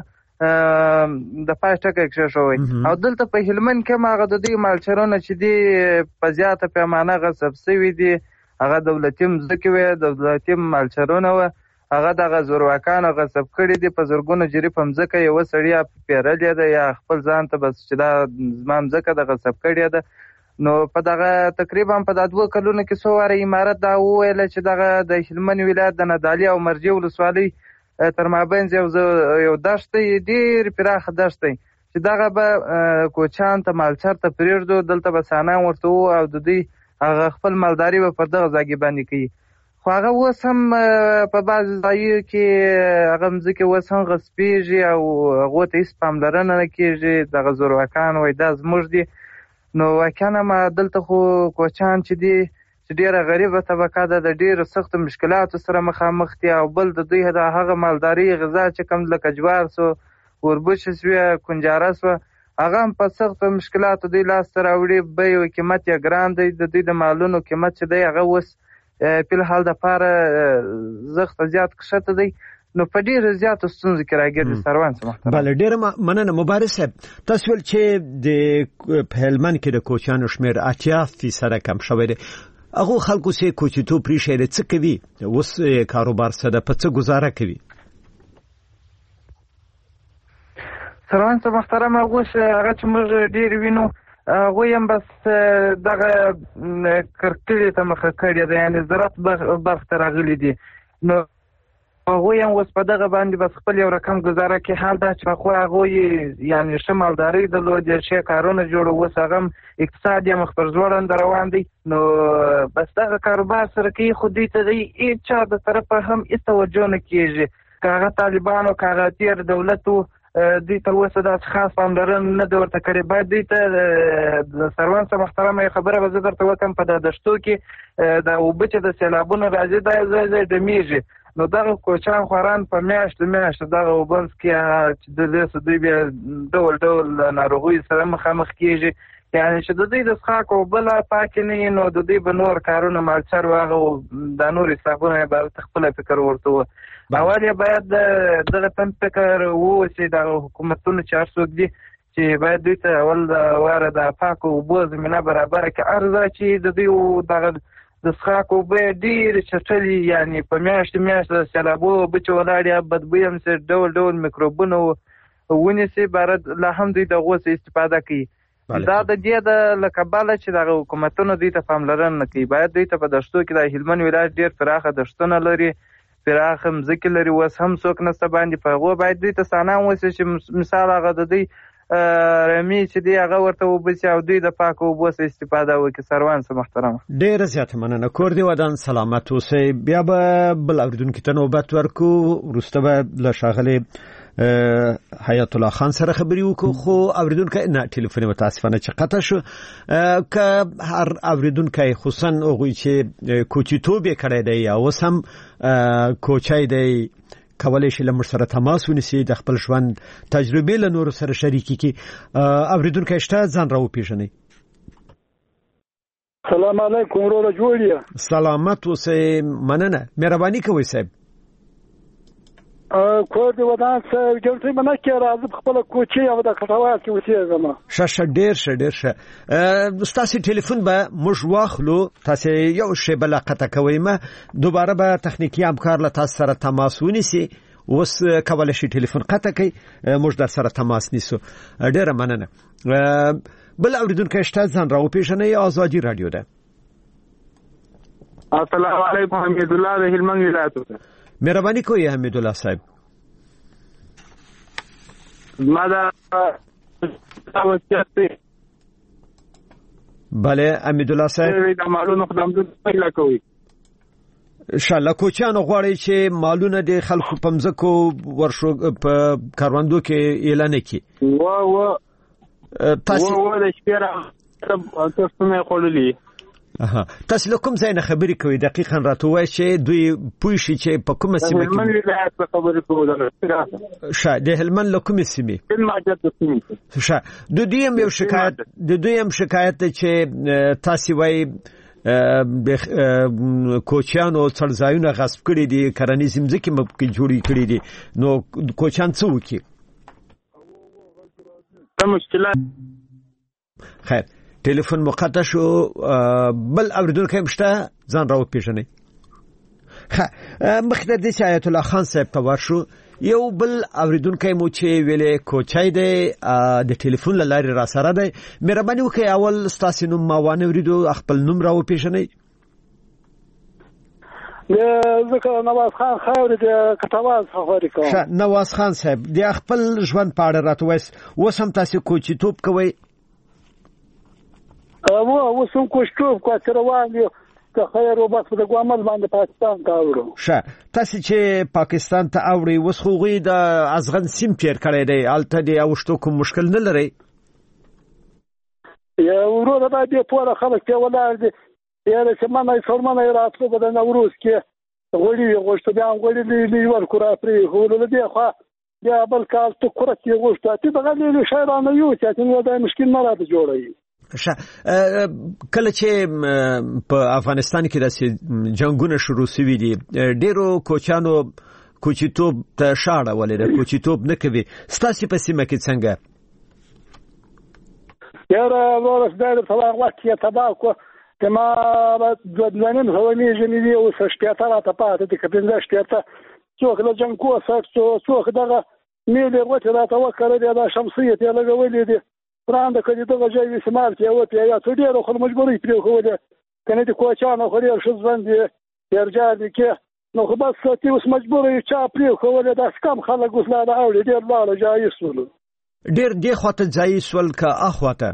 د پای ټکی کېښوی. او دلته په هلمند کې هم هغه د دوی مالچرونه چې دي په زیاته پیمانه غصب شوي دي، هغه دولتي مځکې وې، دولتي مالچرونه وه، هغه دغه زورواکانو غصب کړي دي. په زرګونو جري په مځکه یوه سړي یا پیرلې ده یا خپل ځان ته بس چې دا زما مځکه ده غصب کړې ده. نو په دغه تقریبا په دا دوه کلونو کې څو واره امارت دا وویله چې دغه د هلمند ولایت د نادعلي او مرجې ولسوالۍ تر مابینځ یو یو دښت دی، ډېر پراخه دښت دی، چې دغه به کوچان ته مالچر ته پرېږدو، دلته به سانان ورته وو او د دوی هغه خپل مالداري به پر دغه ځای باندې کوي. خو هغه اوس هم په بعضې ځایو کې هغه مځکې اوس هم غصبېږي او هغو ته هېڅ پاملرنه نه کېږي. دغه زورواکان وایي دا زموږ دي. نو واقعا ما دلته خو کوچان چې دي چې ډېره غریبه طبقه ده، د ډېرو سختو مشکلاتو سره مخامخ دي. او بل د دوی د هغه مالداري غذا چې کوم لکه جوار سو، وربشې سوې، کنجاره سوه، هغه هم په سختو مشکلاتو دوی لاسته راوړي. بیې او قیمت یې ګران دی، د دوی د مالونو قیمت چې دی هغه اوس فلحال دپاره زښته زیات کښته دی. نو په ډېرو زیاتو ستونزو کې راګرځي سروان صاحب محترم. بله ډېره مننه مبارز صاحب. تاسو ویل چې د په هلمند کې د کوچیانو شمېر اتیا فیصده کم شوی دی. هغو خلکو چې کوچیتوب پرېښی دی څه کوي؟ اوس کاروبار څه ده؟ په څه ګزاره کوي؟ سروان صاحب محترم، هغه چې موږ ډېر وینو هغوی هم بس دغه کرکړې ته مخه کړې ده، یعنې زراعت برخې ته راغلي دي. نو هغوی هم اوس په دغه باندې بس خپل یو رقم ګزاره کوي. حال دا چې پخوا هغوی یعنې ښه مالدارۍ درلودې، ښه کارونه جوړ، اوس هغه هم اقتصاد یې مخ پر ځوړنده روان دی. نو بس دغه کاروبار سره کوي، خو دوی ته د هېڅ چا د طرفه هم هېڅ توجه نه کېږي. که هغه طالبان او که هغه تېر دولت و، دوی تر اوسه داسې خاص پاملرنه نه ده ورته کړې. باید دوی ته د سروان صاحب محترمه یې خبره به زه درته وکړم، په دا دښتو کې د اوبه چې د سیلابونو راځي دا ځای ځای ډمیږي. نو دغه کوچان خواران په میاشتو میاشتو دغه اوبه څکي، چې د دې څه دوی بیا ډول ډول ناروغیو سره مخامخ کېږي. یعنې چې د دوی د څښاک اوبه لا پاکې نه وي، نو د دوی به نور کارونه مالچر و، هغه دا نور حسابونه یې به خپله فکر ورته و. اول یې باید دغه تن فکر واوسي دغه حکومتونه چې هر څوک دي چې باید دوی ته اول د واره د پاکو اوبو زمینه برابره کړي. هر ځای چې د دوی دغه د څښاک اوبه ډېرې چټلې، یعنې په میاشتو میاشتو د سیلابو اوبه چې ولاړې بدبوی هم سي، ډول ډول میکروبونه ونیسي، باید لا هم دوی د هغو څخه استفاده کوي. دا د دې د له کبله چې دغه حکومتونه دوی ته پاملرنه نه کوي. باید دوی ته په دښتو کې د هلمند ولایت ډېر پراخه دښتونه لري، پراخه مځکې لري، اوس هم څوک نشته باندې په هغو باید دوی ته سانان وسي چې مثال هغه د دوی رمې چې دی هغه ورته وبسي او دوی د پاکو اوبو څخه استفاده وکړي. سروان صاحب محترمه، ډېره زیاته مننه. کور دې ودان، سلامت اوسئ. بیا به بل اورېدونکي ته نوبت ورکړو، وروسته به له ښاغلي حیات الله خان سره خبرې وکړو. خو اورېدونکی نه، ټلیفون یې متاسفانه چې قطع شو. که هر اورېدونکی خصوصا هغوی چې کوچیتوب یې کړی دی یا اوس هم کوچی دی کولی شي له موږ سره تماس ونیسي، د خپل ژوند تجربې له نورو سره شریکې کړي. اورېدونکی شته، ځان را وپېژنئ. سلام علیکم وروره، جوړ یې؟ سلامت اوسئ، مننه. مهرباني کوئ صاحب. کور دې ودان صاحب، ګټې به نه کېږي، راځه په خپله کوچۍ او د کټواز کې اوسېږم. ښه ښه، ډېر ښه ډېر ښه. ستاسې ټلیفون به موږ واخلو، تاسې یو شیبه لا قطع کوئ مه، دوباره به تخنیکي همکار له تاسو سره تماس ونیسي. اوس کولی شي ټلیفون قطع کوي، موږ در سره تماس نیسو. ډېره مننه. بل اورېدونکی شته، ځان را وپېژنئ. ازادي راډیو ده. السلام علیکم، حمیدالله د هلمند ولایت. مهرباني کوئ حمیدالله صاحب. ما دا بله امیدالله صاحب دا مالونه خدام د پیدا کوي انشاءالله کوچیانو غواړي چې مالونه د خلکو په مځکو ورشو په کاروندو کې اعلان کړي و و تاسو و د شپره تاسو نه خوللی اها تاسو له کوم ځای نه خبرې کوي دقیقاً راته وایي چې دوی پوه شي چې په کومه سیمه کې من ولایت په خبرې کوله شه د هلمند له کومې سیمې المعجد سیمه شه د دوی هم یو شکایت د دوی هم شکایت چې تاسو وایي د کوچیانو څړځایونه غصب کړي دي کرنیز ځمکې مې جوړې کړي دي نو کوچیان څه وکړي دا مشکلات خیر ټلیفون مقطع شو بل اوریدونکو مشته ځان راو پیژنې ښه مخکې د آیت الله خان صاحب ته ورشو یو بل اوریدونکو مو چې ویلې کوچای دی د ټلیفون لارې را سره دی مهرباني وکړئ اول ستاسو نوم ما وانه وریدو خپل نوم راو پیژنې ذکر نواز خان خاورې د کټواز خبرې کوم ښه نواز خان صاحب د خپل ژوند په اړه راته وایي اوس هم تاسو کوچی توپ کوئ و وسم کوشتوب کو تر روان یو که خیر وبس د ګوامل باندې پاکستان ته اورو ښه تاسو چې پاکستان ته اوري وسخوغي د ازغن سیم پیر کړی دی الته دی اوشتو کوم مشکل نه لري یا ورو دا دې ټول خلک ته ولر دي یا چې ما فرمانه راتلو په نوروز کې غوړي غوښته بیا غوړي دی ورکو را پری هولو دی خو بیا بل کال تو کورته غوښته ته دغه له شهرانه یو چې نو دا مشکل نه راته جوړوي ښه کله چې په افغانستان کې د جنگونو شروع شوي دي ډیرو کوچانو کوچیتوب ته شاړه ولې کوچیتوب نه کوي ستاسو په سیمه کې څنګه یاره ورس د طلاق وخت کې تبا کو کما د ځانم هونی جنې او سشتیا ته پاتې د کپنځه شتیا څوک له جنگ کو ساتو څوک دغه میله وته راته وکړه د شمسیت یې لګولې دي پراند کدي دغه ځای استعمال کې او ته یا ټول ډیرو خل مجبورې پرې خوله کنه د کوچانو خو ډیر شوز باندې ارجاع دي کې نو خو بس ته اوس مجبورې چا پرې خوله د کم خلک وسلاله او ډیر لاله ځای سول ډیر دی خواته ځای سول کا اخواته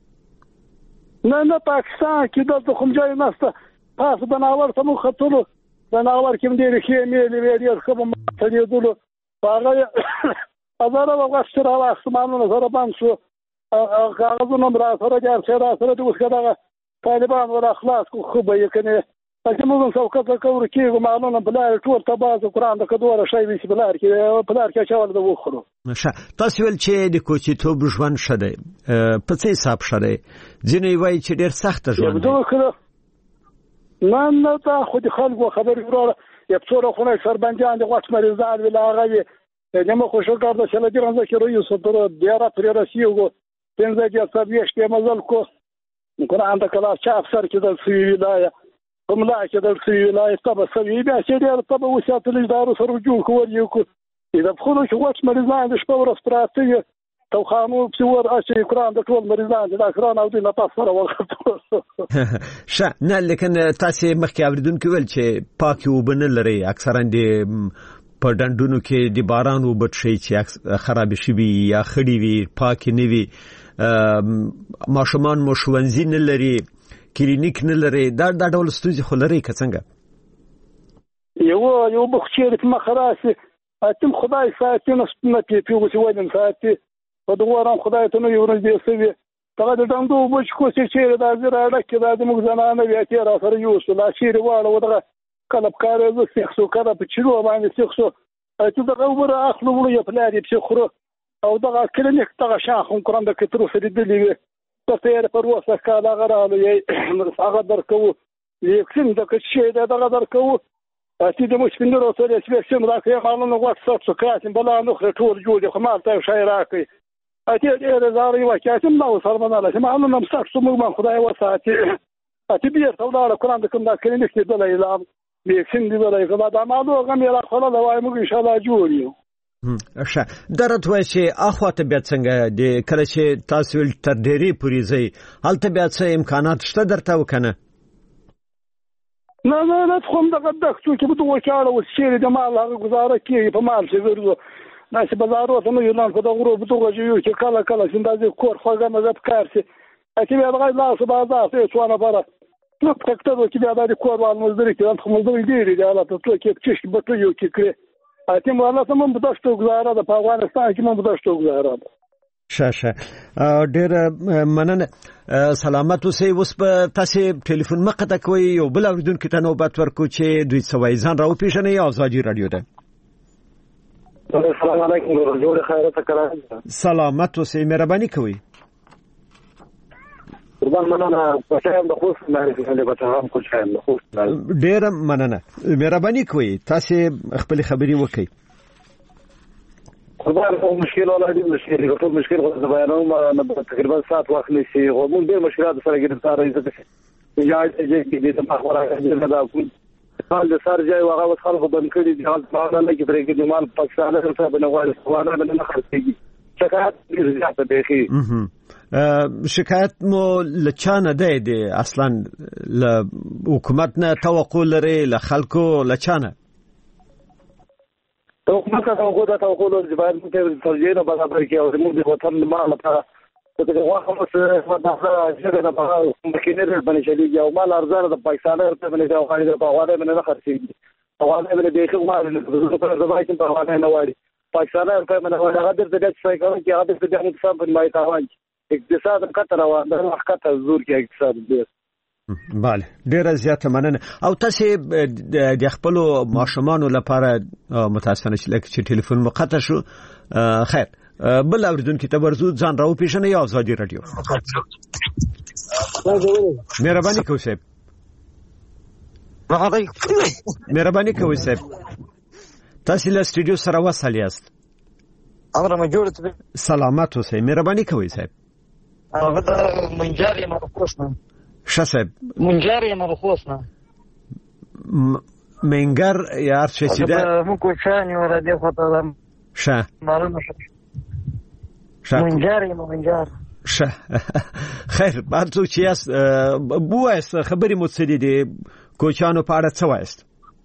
نه نه پاکستان کې د کوم ځای نسته تاسو بناور ته مو خطلو بناور کې ډیر کې میلې ویډیو خو ما ته دیدلو هغه ازاره وغوښتل او اسمانونو سره باندې شو کاغذونه برا سره جار سره سره د وسکره طالبان ولا اخلاص خو به یکنه چې موږ څوک کوو کې معلومه بلار ټول تباز قرآن د کډوره شی وی بلار کې بلار کې چاول د وخرو تاسو ول چې د کوچی توب ژوند شته په څه حساب شته ځینې وایي چې ډیر سخت ژوند نه نه تا خو د خلکو خبر ورو یو څوره خو نه سربندان د غوښ مریضان ویل هغه دمو خوشو کار د شل دیران ذکر یو سره دیاره پر راسیو پنځه چې سبیش کې مزل کو قرآن د کلا چا افسر کې د سوي ولايه کوم لا چې د سوي ولايه تبه سوي بیا چې ډېر تبه وساتل ادارو سره رجوع کوي یو کو اذا بخلو چې وخت مریضان د شپه ورځ پراته تو خانو څور اچي قرآن د ټول مریضان د اخران او د نفس سره وخت شه نه لیکن تاسو مخکې اوریدونکو ول چې پاکي وبنه لري اکثرا د په ډندونو کې د باران وبټ شي چې خراب شي یا خړی وي پاکي نه وي ماشومان مو ښوونځي نه لري کلینیک نه لري دا د ډول ستونزې خو لري که څنګه یو یو بخچیر په مخراسي اتم خدای ساتي نو نه پیپي وسی ودم ساتي په دوارم خدای ته نو یو ورځ دی سوي ته د دندو بچ کو چې دا زرا لکه دا د موږ زنانه بیا چې را سره یو څه لا شیر واړه ودغه کلب کار زه سیخسو کړه په چلو باندې سیخسو ته دغه وره اخلو ولې په لاري په خورو او دغه کلینیک دغه شاخ قرآن د کترو سره دی دی په تیر پر وسه کاله غراله یې هغه درکو یکسین د کښې دغه درکو چې د مشکینو سره سپیشل راکې معلومه وخت څه کاتم بلا نو ټول جوړ خو مال ته شای راکې اته دې زاري وکاتم نو سره مناله چې معلومه مستقص موږ خدای وساتي اته بیر ټول قرآن د کوم د کلینیک دی د اعلان یکسین دی د غلا د معلومه غم یې راخله دا وای موږ ان شاء الله جوړیو ښه درته وایي چې اخواته بیا څنګه د کله چې تاسو تر ډېرې پورې ځئ هلته بیا څه امکانات شته درته وکنه نه نه نه خو دغه دغه چې په دوه چاړه وسیری د مال هغه گزاره کوي په مال چې ورته ناس بازارو ته نو یلان په دغه ورو بتوغه جو چې کله کله سندازي کور خوګه مزه پکارسي اته بیا دغه لا صبح ځه څو نه بره نو تکته چې بیا د کور وال مزدوري کې انت مزدوري دی دی حالت ته کې چې بټو یو کې کړې اته مو الله سم په داشتو گزاره د افغانستان کې مو په داشتو گزاره شاشه ډېر مننه سلامت اوسئ. اوس په تاسو ټلیفون مقطع کوي یو بل اوریدونکو ته نوبت ورکو چې دوی سوي ځان راو پیژنې ازادي رادیو ده. السلام علیکم جوړ خیرت کړه. سلامت اوسئ مهرباني کوي. قربان مننه پښایم د خوست نه لري بچاهم خوشایم د خوست ډېر مننه مهرباني کوي تاسو خپل خبري وکړئ. قربان مشکل ولا دي مشکل ټول مشکل غو بیانوم تقریبا ساعت وخت نشي غو مون ډېر مشکلات سره ګرفتار راځي یا چې دې د مخوره نه دا حال د سر ځای واغه وس خلکو بند کړي دي حال په اړه کې پرې کې د مال پاکستان سره بنوال سوانه نه خرڅيږي شکایت ډېر زیاته دی. شکایت مو لچانه دی دی اصلا ل حکومت نه توقع لري ل خلکو لچانه حکومت ته توقع ته توقع لري چې باید ته توجیه نه برابر کې او موږ د وطن مال لپاره ته واخه مس مدافع څنګه نه په مکینر باندې چلیږي او مال ارزانه د پاکستان ته باندې دا غواړي د پاواده باندې نه خرڅيږي پاواده باندې د خو مال د زبایت په پاواده نه وایي پاکستان ته باندې هغه د دې څه کوي چې هغه د دې اقتصاد په مای تاوان اقتصاد کتر روان د وخت زور کې اقتصاد دی. bale ډیره زیاته مننه. او تاسو د خپل ماشومان لپاره متاسفانه چې لکه چې ټلیفون مقطع شو خیر بل اوریدونکو ته ورزو ځان راو پیژنې یا ازادي رادیو. مهرباني کوئ صاحب مهرباني کوئ صاحب تاسو له سټوډیو سره وصل یاست. امر ما جوړ سلامت اوسئ مهرباني کوئ صاحب. هغه ته منجر یې مرخص نه شه صاحب منجر یې مرخص نه منجر یار څه چې ده مو کو چاني ور دي خو ته شه معلومه شه منجر یې منجر شه خیر بعد څو چې اس بوایس خبري مو څه دي کوچانو په اړه څه وایست؟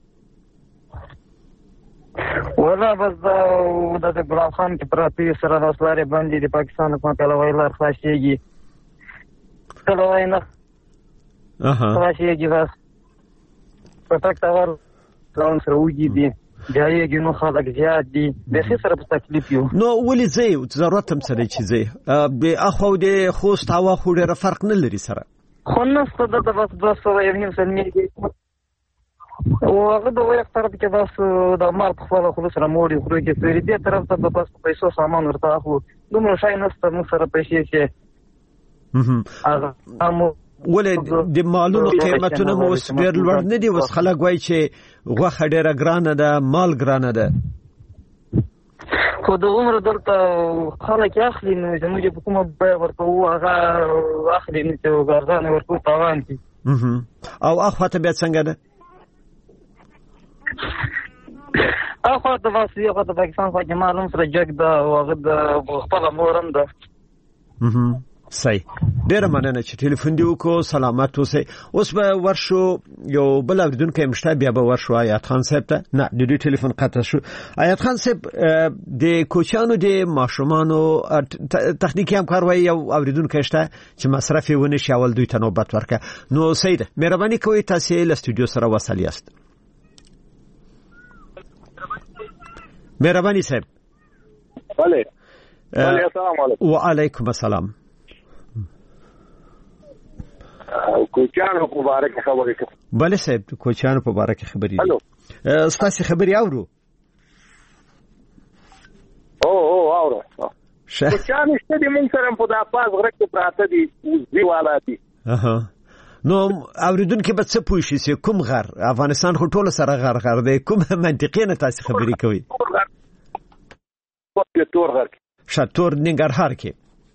ولا بس دا د ګلاب خان کې پراتی سره راسلاري باندې د پاکستان په کله ویلار خلاصيږي کله وینا اها خلاصيږي بس پټک تاور ځان سره وږي دي ځایږي نو خلک زیات دي د څه سره په تکلیف یو نو ولې زه ضرورت هم سره چې زه به اخو د خوست هوا خو ډېر فرق نه لري سره خو نه ستاسو د بس بس یو نیم سنمي او هغه د وایي طرف کې بس د مال په خپل خلک سره موړي خو کې سری دې طرف ته بس پیسو سامان ورته اخو دومره شای نسته نو سره پیسې کې هغه امو ولې د مالونو قیمتونه مو ډېر لوړ نه دي اوس خلک وایي چې غوښه ډېره ګرانه ده مال ګرانه ده خو د عمر دلته خلک اخلي نو زموږ په کومه بیه ورته هغه اخلي نو چې ګرځانه ورکو تاوان دي او اخو ته بیا څنګه ده اخو ته واسي هغه د پاکستان خو جمالون سره جګ ده او هغه د خپل مورم ده صحیح ډیره مننه چې ټلیفون دی وکړو سلامت اوسئ. اوس به ورشو یو بل اوریدونکی مشته بیا به ورشو آیات خان صاحب ته نه د دې ټلیفون قطع شو. آیات خان صاحب د کوچانو د ماشومانو تخنیکی همکاروي او اوریدونکو شته چې مصرف ونه شي اول دوی ته نوبت ورکړه. نو سید مهرباني کوئ تاسو له سټوډیو سره وصل یاست. مهرباني صاحب. بله بله السلام علیکم. وعلیکم السلام. کوچانو په باره کې خبرې کوي. بله صاحب کوچانو په باره کې خبرې هلو ستاسو خبرې اورو او او اورو کوچانو شته دي مونږ سره په داپاز غره کې پراته دي دی والا دي اها نو اوریدونکو به څه پوه شي چې کوم غر افغانستان خو ټول سره غر غر دی کوم منطقي نه تاسو خبرې کوي په تور غر شاتور ننګرهار کې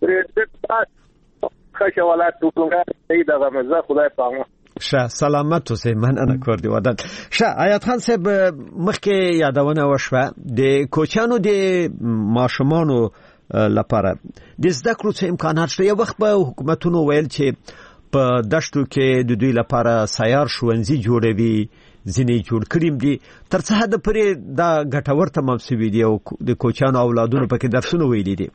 خاشه ولات ټوګه دې دغه مزه خدای پامه شه سلامت اوسئ مننه کور دی ودان. شه آیات خان صاحب مخکې یادونه وشوه د کوچانو د ماشومانو لپاره د زده کړو څه امکانات شته. یو وخت به حکومتونو ویل چې په دشتو کې د دوی لپاره سیار ښوونځي جوړوي ځینې جوړ کړیم دي تر څه حد پورې دا ګټور تمام شوی دی او د کوچانو اولادونو پکې درسونه ویلي دي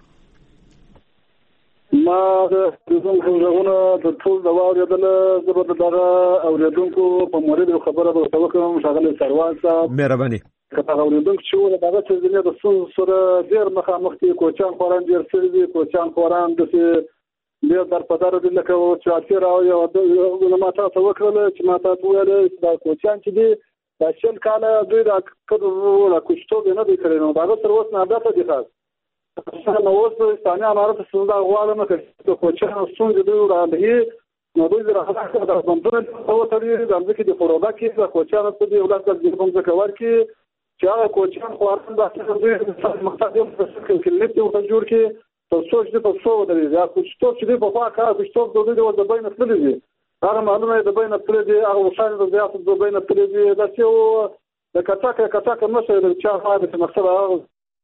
ما د څنګه څنګه د ټول د واردل زبر دغه اوریدونکو په مورید خبره به توکم شغله سروان صاحب مهرباني کله اوریدونکو چې دغه څه د سون سره ډیر مخامخ دي کوچان خوران ډیر سړي دي کوچان خوران د ډیر در پدار دي لکه چې اخر او یو ما تاسو وکړل چې ما تاسو ویل دا کوچان چې دي دا شل کاله دوی دا کړو لا کوشتو نه دي کړی نو دا تر اوسه نه عادت دي خاص نو اوس ستانه امارات څنګه غواړم چې کوچان څنګه دوی وړاندې نو دوی راځي دا بندونه او ترې د امریکا د فورودا کې دا کوچان په دې ولادت کې کوم څه کور کې چې هغه کوچان خواران دا څه دوی مختلف څه کې لته او جوړ کې تاسو چې په څو درې دا کوچتو چې په خوا کار کوچتو د دوی د بین خپل دي هغه معلومه د بین خپل دي هغه وسایل د زیات د بین خپل دي دا چې د کټاکه کټاکه نشه د چا فائدې څخه مقصد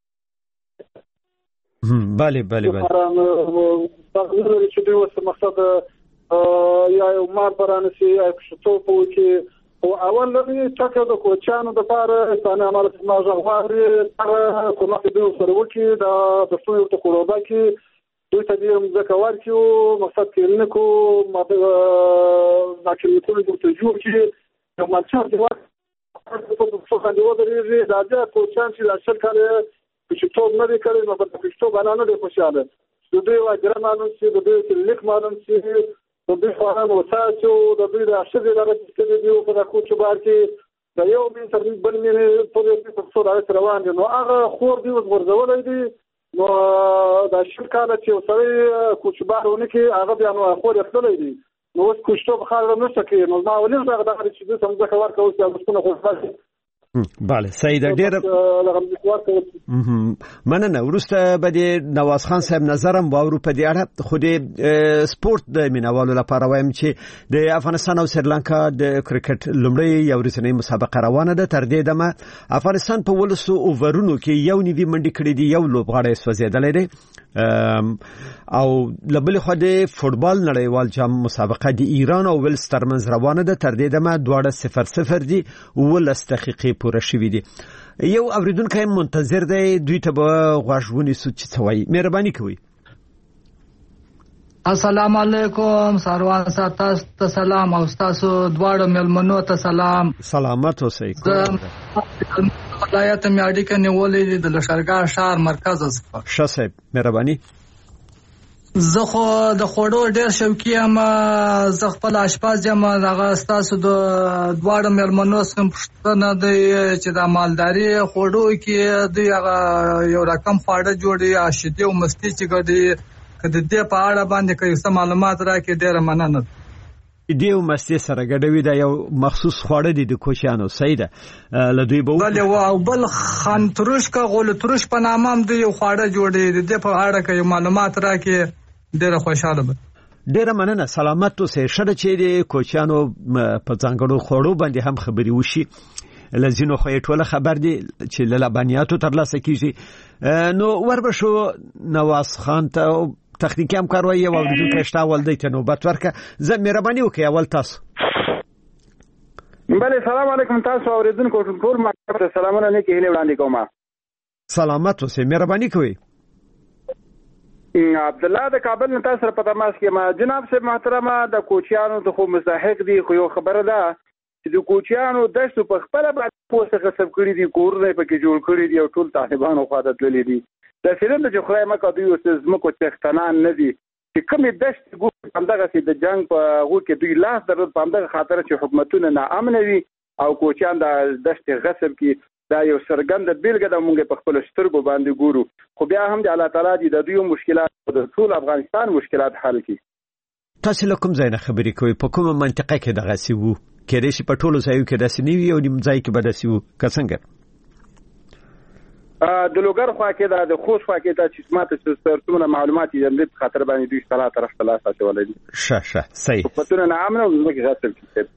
بله بله بله تقریبا چې دوی وسه مقصد یا یو مار پرانسی یا شتو په کې او اول لري چې د کوچانو د پاره ستانه امارت ما ژغوري تر کومه دوی سره وکی دا د څو یو ټکورودا کې دوی ته دې مذکر کیو مقصد کې نه کو ماده ځکه ټول د تجربه کې یو مالچار دی په څو خندو درې دا د کوچان چې لاشل کړي چې ټول نه کړي نو په پښتو باندې نه خوشاله د دوی واجر مانو چې د دوی لیک مانو چې د دوی خواهان وساتو د دوی د اشد درجه کې دی په کوڅه بار کې د یو من تر بل من په دې په څو راځي روان دي نو هغه خور دی ورزولای دي نو د شرکاله چې وسوي کوڅه بارونه کې هغه بیا نو خور خپلای دي نو اوس کوڅه په خاله نه سکه نو ما ولې دا د چې د سم ځکه ورکوي چې مسونه خوشاله بله سید ډیر مننه ورسته به د نواز خان صاحب نظرم واورو په دې اړه خو د سپورت د مینوالو لپاره وایم چې د افغانستان او سریلانکا د کرکټ لومړی یو رسنۍ مسابقه روانه ده تر دې دمه افغانستان په ولسو اوورونو کې یو نیوي منډي کړې دي یو لوبغاړی سوځېدلی دی او لبل خو د فوتبال نړیوال جام مسابقه د ایران او ویلز ترمنځ روانه ده تر دې دمه دواړه صفر صفر دي ولس دقیقې پوره شوې دي یو اوریدونکو منتظر دی دوی ته به غواړونی سو چې څوي مهرباني کوي السلام علیکم ساروان ساتاس ته سلام او تاسو دواړو ملمنو ته سلام سلامت اوسئ ولایت میاډي کې نیولې د لشکرګاه شهر مرکز څخه شاسه مهرباني زه خو د خوړو ډېر شوقي یم زه خپل اشپز یم هغه ستاسو د دواړو مېلمنو څخه پوښتنه دی چې د مالداري خوړو کې دوی هغه یو رقم خواړه جوړي اشدي او مستي چې ګډي که د دې په اړه باندې که څه معلومات راکړي ډېره مننه دی او مستي سره ګډوي دا یو مخصوص خواړه دي د کوچانو سیده لدوی به بل او بل خان تروش کا غول تروش په نامه هم دی خواړه جوړي د دې په اړه که معلومات راکړي ډېر خوشاله به ډېر مننه سلامت اوسئ شړه چې د کوچانو په ځانګړو خوړو باندې هم خبري وشي لزینو خو ټوله خبر دي چې لبنیاتو ترلاسه کیږي نو وربشو نواز خان ته تخنیکی همکار وایي او د کښتا ول دی ته نوبت ورکه زه مهرباني وکړئ اول تاسو بله سلام علیکم تاسو اوریدونکو ټول ماته سلامونه نه کېله وړاندې کوم سلامت اوسئ مهرباني کوئ عبد الله د کابل نه تاسو په تماس کې ما جناب صاحب محترمه د کوچیانو د خو مستحق دي خو یو خبره ده چې د کوچیانو دشت په خپل باندې پوسه غصب کړی دي کورونه پکې جوړ کړی دي او ټول طالبانو خو عادت لري دي د سیند چې خدای مکه دوی اوس زمکو تختنان نه دي چې کومې دشت ګور همدغه سي د جنگ په غو کې دوی لاس درود په همدغه خاطر چې حکومتونه ناامن وي او کوچیان د دشت غصب کې دا یو سرګند بیلګه د مونږ په خپل سترګو باندې ګورو خو بیا هم د الله تعالی دی د دوی مشکلات د ټول افغانستان مشکلات حل کړي تاسو لکم زینه خبرې کوي په کومه منطقه کې دغه سی وو کېدې شي په ټولو ځایو کې داسې نیوي او نیم ځای کې به داسې وو که څنګه د لوګر خوا کې دا د خوست خوا کې دا چې ماته څومره معلومات یې د خاطر باندې دوی سره طرف ته لاس اچولای دي شه شه صحیح پتون نه امن او زموږ غاټل کې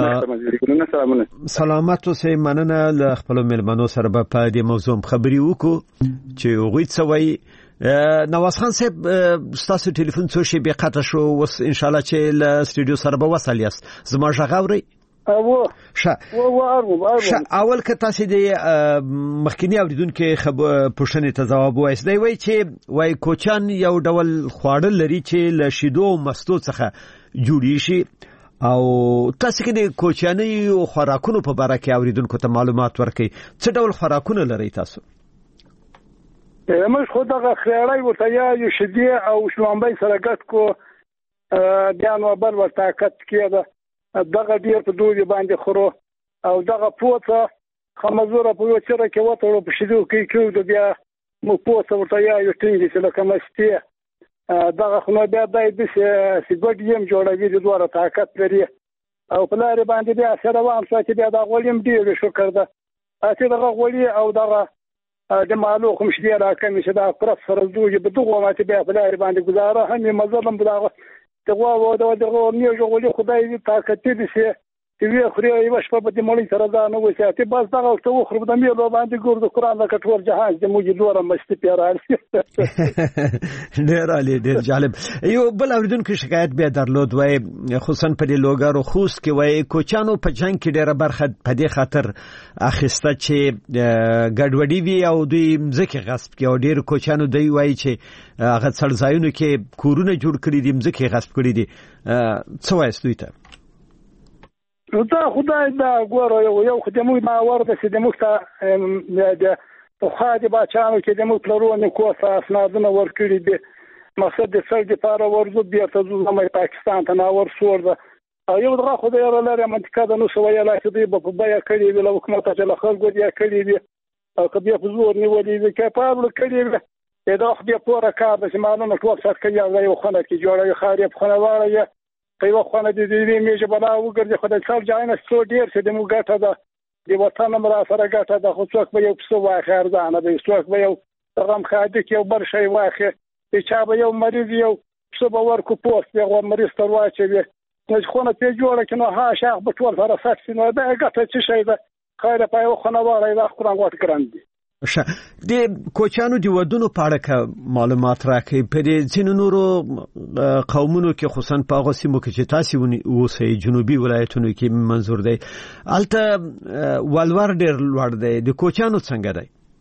سلامت اوسئ مننه له خپل مېلمنو سره به په دې موضوع خبري وکړو چې هغوی څه وایي نواز خان صاحب ستاسو ټلیفون څو شی بې قطع شو اوس ان شاء الله چې له سټوډیو سره به وصل یاست زما غږ اورئ او شه شه اول که تاسو د مخکینی اوریدونکو پوښتنې ته جواب وایي دی وای چې وای کوچان یو ډول خواړه لري چې له شیدو او مستو څخه جوړی شي او تاسو کې د کوچاني خوراکونو په اړه کې اوریدونکو ته معلومات ورکړئ څه ډول خوراکونه لري تاسو؟ موږ خو دغه خیاړی ورته یا شیدې او شلومبۍ سره ګډ کو بیا نو بل ورته طاقت کېده دغه ډیر په دوی باندې خورو او دغه پوڅه خمزوره په وچره کې وته په شیدو کې کې بیا مو پوڅه ورته یا یو ټینګ چې لکه مستي دغه خو نو بیا دای د سیګوډ یم جوړوي د دوه طاقت لري او په لارې باندې بیا سره وام چې بیا د غولیم ډیر شو کړده اته دغه غولي او دغه د مالو کوم شي راکمه چې دا پر سره دوی په دغه ماته بیا په لارې باندې گزاره هم مزلم دغه دغه و دغه دغه نیو جوړولې خدای دې طاقت دې سي چې وی خوري یو شپه په دې مولي سره دا نو وساتې بس دغه ته خو د مې لو باندې ګور د قران د کټور جهاز د موجي دوره مستي پیرال ډیر علي ډیر جالب یو بل اوریدونکو شکایت بیا درلود وای خصوصا په دې لوګارو خوست کې وای کوچانو په جنگ کې ډیره برخه په دې خاطر اخیسته چې ګډوډي وی او دوی مځکه غصب کې او ډیر کوچانو دی وای چې هغه څړځایونو کې کورونه جوړ کړی دي مځکه غصب کړی دي څه وایي دوی ته؟ نو دا خدای دا ګوره یو یو خدموي ما ورته چې د مخته د خاطی بچانو کې د مخ پلرونه کوسه اسنادونه ورکړي دي مقصد د سر د پاره ورزو بیا ته زموږ پاکستان ته ناور سورده او یو دغه خدای لري منطقه د نو سویا لا چې دی په بیا کړي ویل حکومت ته له خلکو دی کړي دي او کبه په زور نیولې دي کې په اړه کړي دا خو بیا پوره کار د شمالونو ټول څه کوي یو خانه کې جوړه خاري په خانه واره یو خانه د دې میجه بلا وګرځي خدای څار ځاینه څو ډیر څه د موګټه ده د وطن مر سره ګټه ده خو څوک به یو څو واخه ارزانه به څوک به یو رقم خاطی کې یو بر شي واخه چې چا به یو مریض یو څو به ورکو پوسټ یو مریض تر واچوي نو خونه ته جوړه کینو ها شاخ به ټول سره سات سينو ده ګټه چې شي ده خیره په یو خونه واره دا قران غوټ ګران شه د کوچانو د ودونو په اړه معلومات راکړي په دې ځینو نورو قومونو کې خصوصا په هغه سیمو کې چې تاسو اوسئ جنوبي ولایتونو کې منظور دی الته ولور ډیر لوړ دی د کوچانو څنګه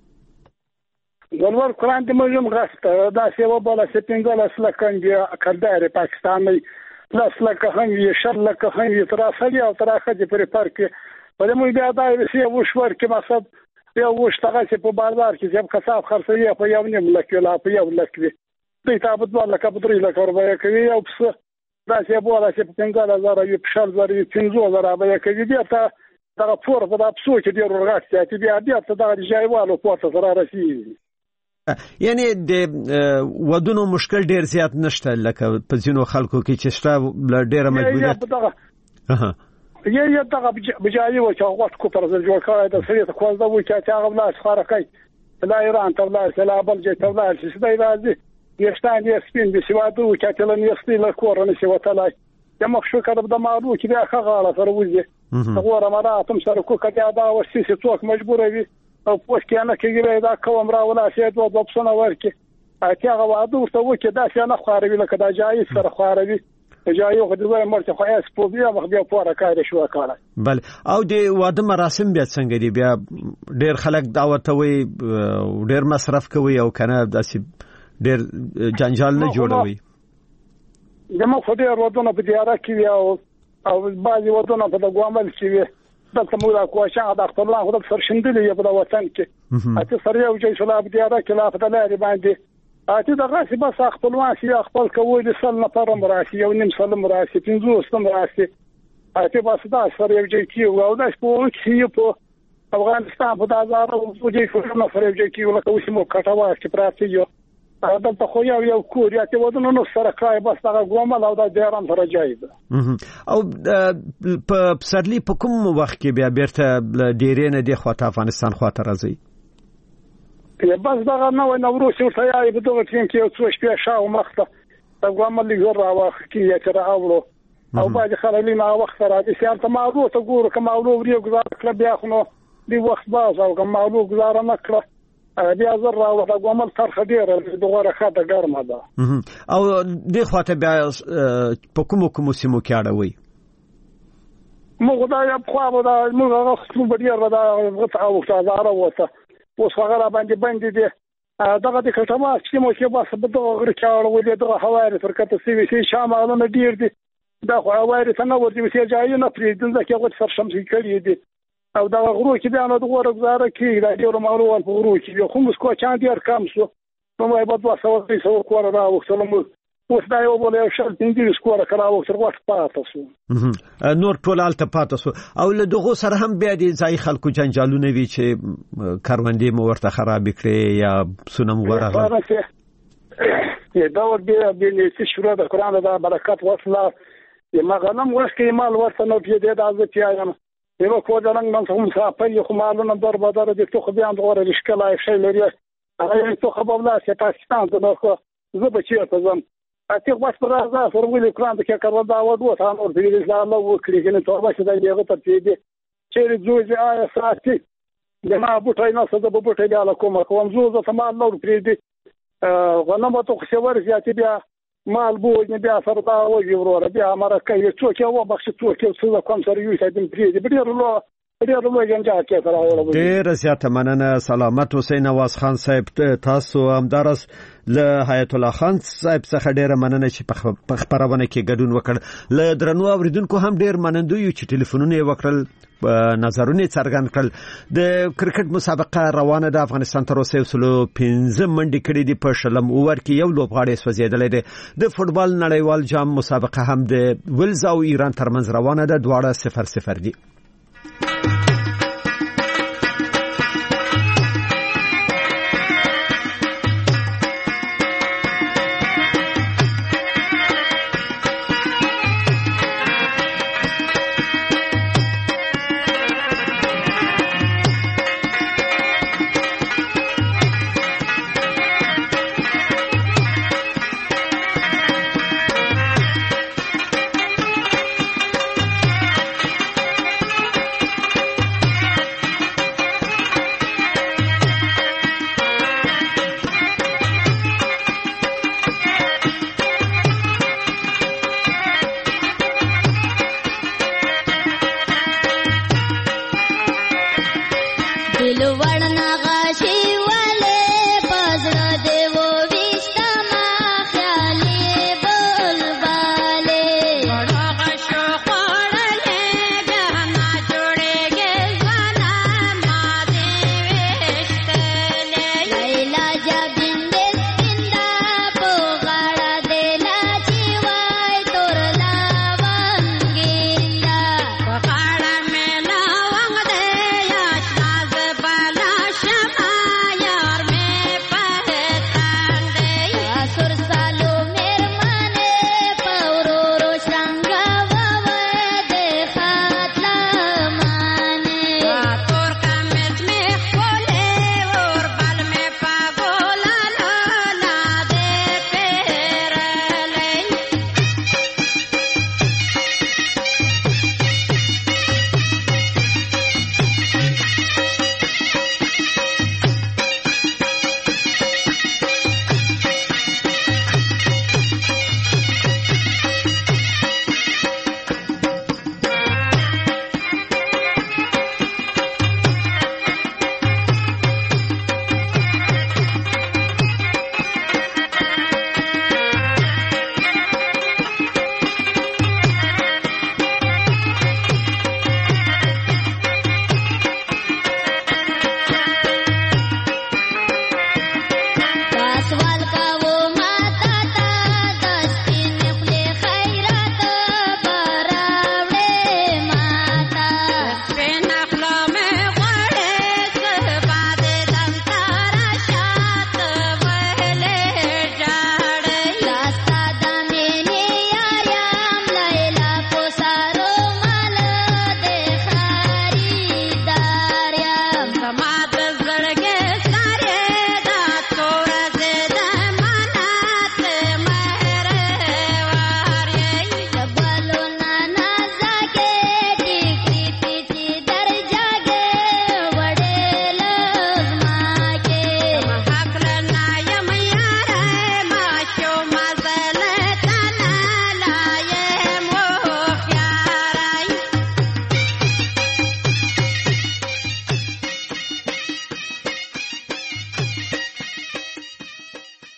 دی ولور قران د موږ غسته دا سی و بل سپینګل اصله کنجي کردار پاکستاني لاس لکه هم شر لکه هم تراسلي او تراخه د پر پارک په دې موږ بیا دا سی و شور کې مقصد بیا وشتغه چې په بازار کې چې کساب خرڅوي په یو نیم لک ولا په یو لک وي دوی ته په دوه لک په درې لک وربیا کوي او څه دا چې بوله چې په څنګه زره یو په شل زره یو څنګه زره بیا کوي بیا ته دا پور په دا پسو چې ډیر ورغاستي چې بیا بیا ته دا ځایوالو پورته سره رسیږي یعنی د ودونو مشکل ډیر زیات نشته لکه په ځینو خلکو کې چې شته ډیره مجبوریت اها یی یی دغه بجایي و چې غوښت کو پر ځل جوړ کړی د سړي ته کوزده و چې هغه بلاش خارقای لا ایران ته بلاش لا بل چې ته بلاش چې دای راځي یشتان یې سپین به سوادو چې تلن یستي له کورن شي وتلای د مخ شو کړه د مارو چې بیا خغاله سره وځي هغه رمراتم سره کو کته دا ورسي چې څوک مجبور وي او پوښ کې نه کېږي دا کوم را ولا شي دوه دوپسونه ورکي اته هغه واده ورته و چې دا څه نه خاروي لکه دا جایز سره خاروي جایو غوډه مرته خو اس په بیا مخ بیا پوره کار شو کار بل او د واده مراسم بیا څنګه دی بیا ډیر خلک دعوت وي ډیر مصرف کوي او کنه داسې ډیر جنجال نه جوړوي دمو خو ډیر ودونه په دیاره کې او او بعضي ودونه په دګوامل کې وي دلته موږ کوښښ د خپل الله خو د سرشندلې په وطن کې اته سره یو ځای شلا په دیاره کې لا په لاري باندې اته دغه سی بس خپلوان سی خپل کوی د سل نفر مراسي یو نیم سل مراسي پنځه سل مراسي اته بس دا سره یو ځای کې او دا په کې په افغانستان په دازار او په دې کې نو سره یو ځای کې ولکه وسمو کټاوه چې پراته یو دا په خو یو یو کور یا ته ودونه نو سره کای بس دا ګومل او دا ډیرم سره جایز او په پسرلی په کوم وخت کې بیا بیرته ډیرې نه دی خواته افغانستان خواته راځي بس دغه نو نوروز ورته یې په دغه ټیم کې یو څو شپې شاو مخته دا ګومل لږ راوخ کې چې راوړو او باید خلک نه وخت راځي چې ته ماړو ته ګورو کوم ماړو ورې گزار کړ بیا خو نو دی وخت باز او کوم ماړو گزار نه کړ بیا زر راو دا ګومل تر خډیر دغه خاطه ګرمه ده او د خواته بیا په کوم کوم سیمو کې اړوي موږ دا خو دا موږ هغه خپل بډیر دا غته او ځاره وته اوس هغه را باندې باندې دي دغه د کټما چې مو کې بس په دغه غره کې اړولې دغه هوایي فرقته سی وی سي شامل نه ډیر دي دا خو هوایي څنګه ورته وسی ځای نه پریدل دا کې وڅ سر شمسي کړی دي او دا غرو کې بیا نو دغه ورګزاره کې دا ډیر مالوال په غرو کې خو موږ کو چا ډیر کم شو نو مې په دوه سوه درې سوه کور را وختلم اوس دا یو بل شل پنځه سکور کراو تر وخت پاتې شو نور ټول الته پاتې شو او له دغه سره هم بیا د ځای خلکو جنجالونه وی چې کاروندې مو ورته خراب کړي یا سونم ورغه دا ور بیا بیا چې شروع د قران د برکت وصله ما غنم ورکه مال ورته نو پیډه د ازت یایم یو کو دا نن من هم صاحب یو مالونه در بدر د تو خو بیا د رشکلای شي لري هغه تو خبر لا چې پاکستان ته نو زه بچی ته زم اته وخت پر راځه فرمولې قران ته کړه دا ودو ته نور د اسلام او کړي کنه ته به دا یو ته چې چې جوړ آیا ساتي د ما بوټای نه څه د بوټای د کومه کوم زوزه ته ما نور پری دي غنمه ته خو ورځي چې بیا مال بو نه بیا سره دا وږي ورور بیا مره کوي څوک یو بخښ څوک څه کوم سره یو ځای د پری دي ډیر لو ډیر لو جنجال کې سره وره ډیر زیاته مننه سلامت حسین نواز خان صاحب تاسو همدارس له حیات الله خان صاحب څخه ډیره مننه چې په خبرونه کې ګډون وکړ له درنو اوریدونکو هم ډیر منندو یو چې ټلیفونونه وکړل نظرونه څرګند کړل د کرکټ مسابقه روانه د افغانستان تر اوسه وسلو پنځه منډي کړې دي په شلم اوور کې یو لوبغاړی سوځیدلې ده د فوتبال نړیوال جام مسابقه هم د ولز او ایران ترمنځ روانه ده دواړه صفر صفر دي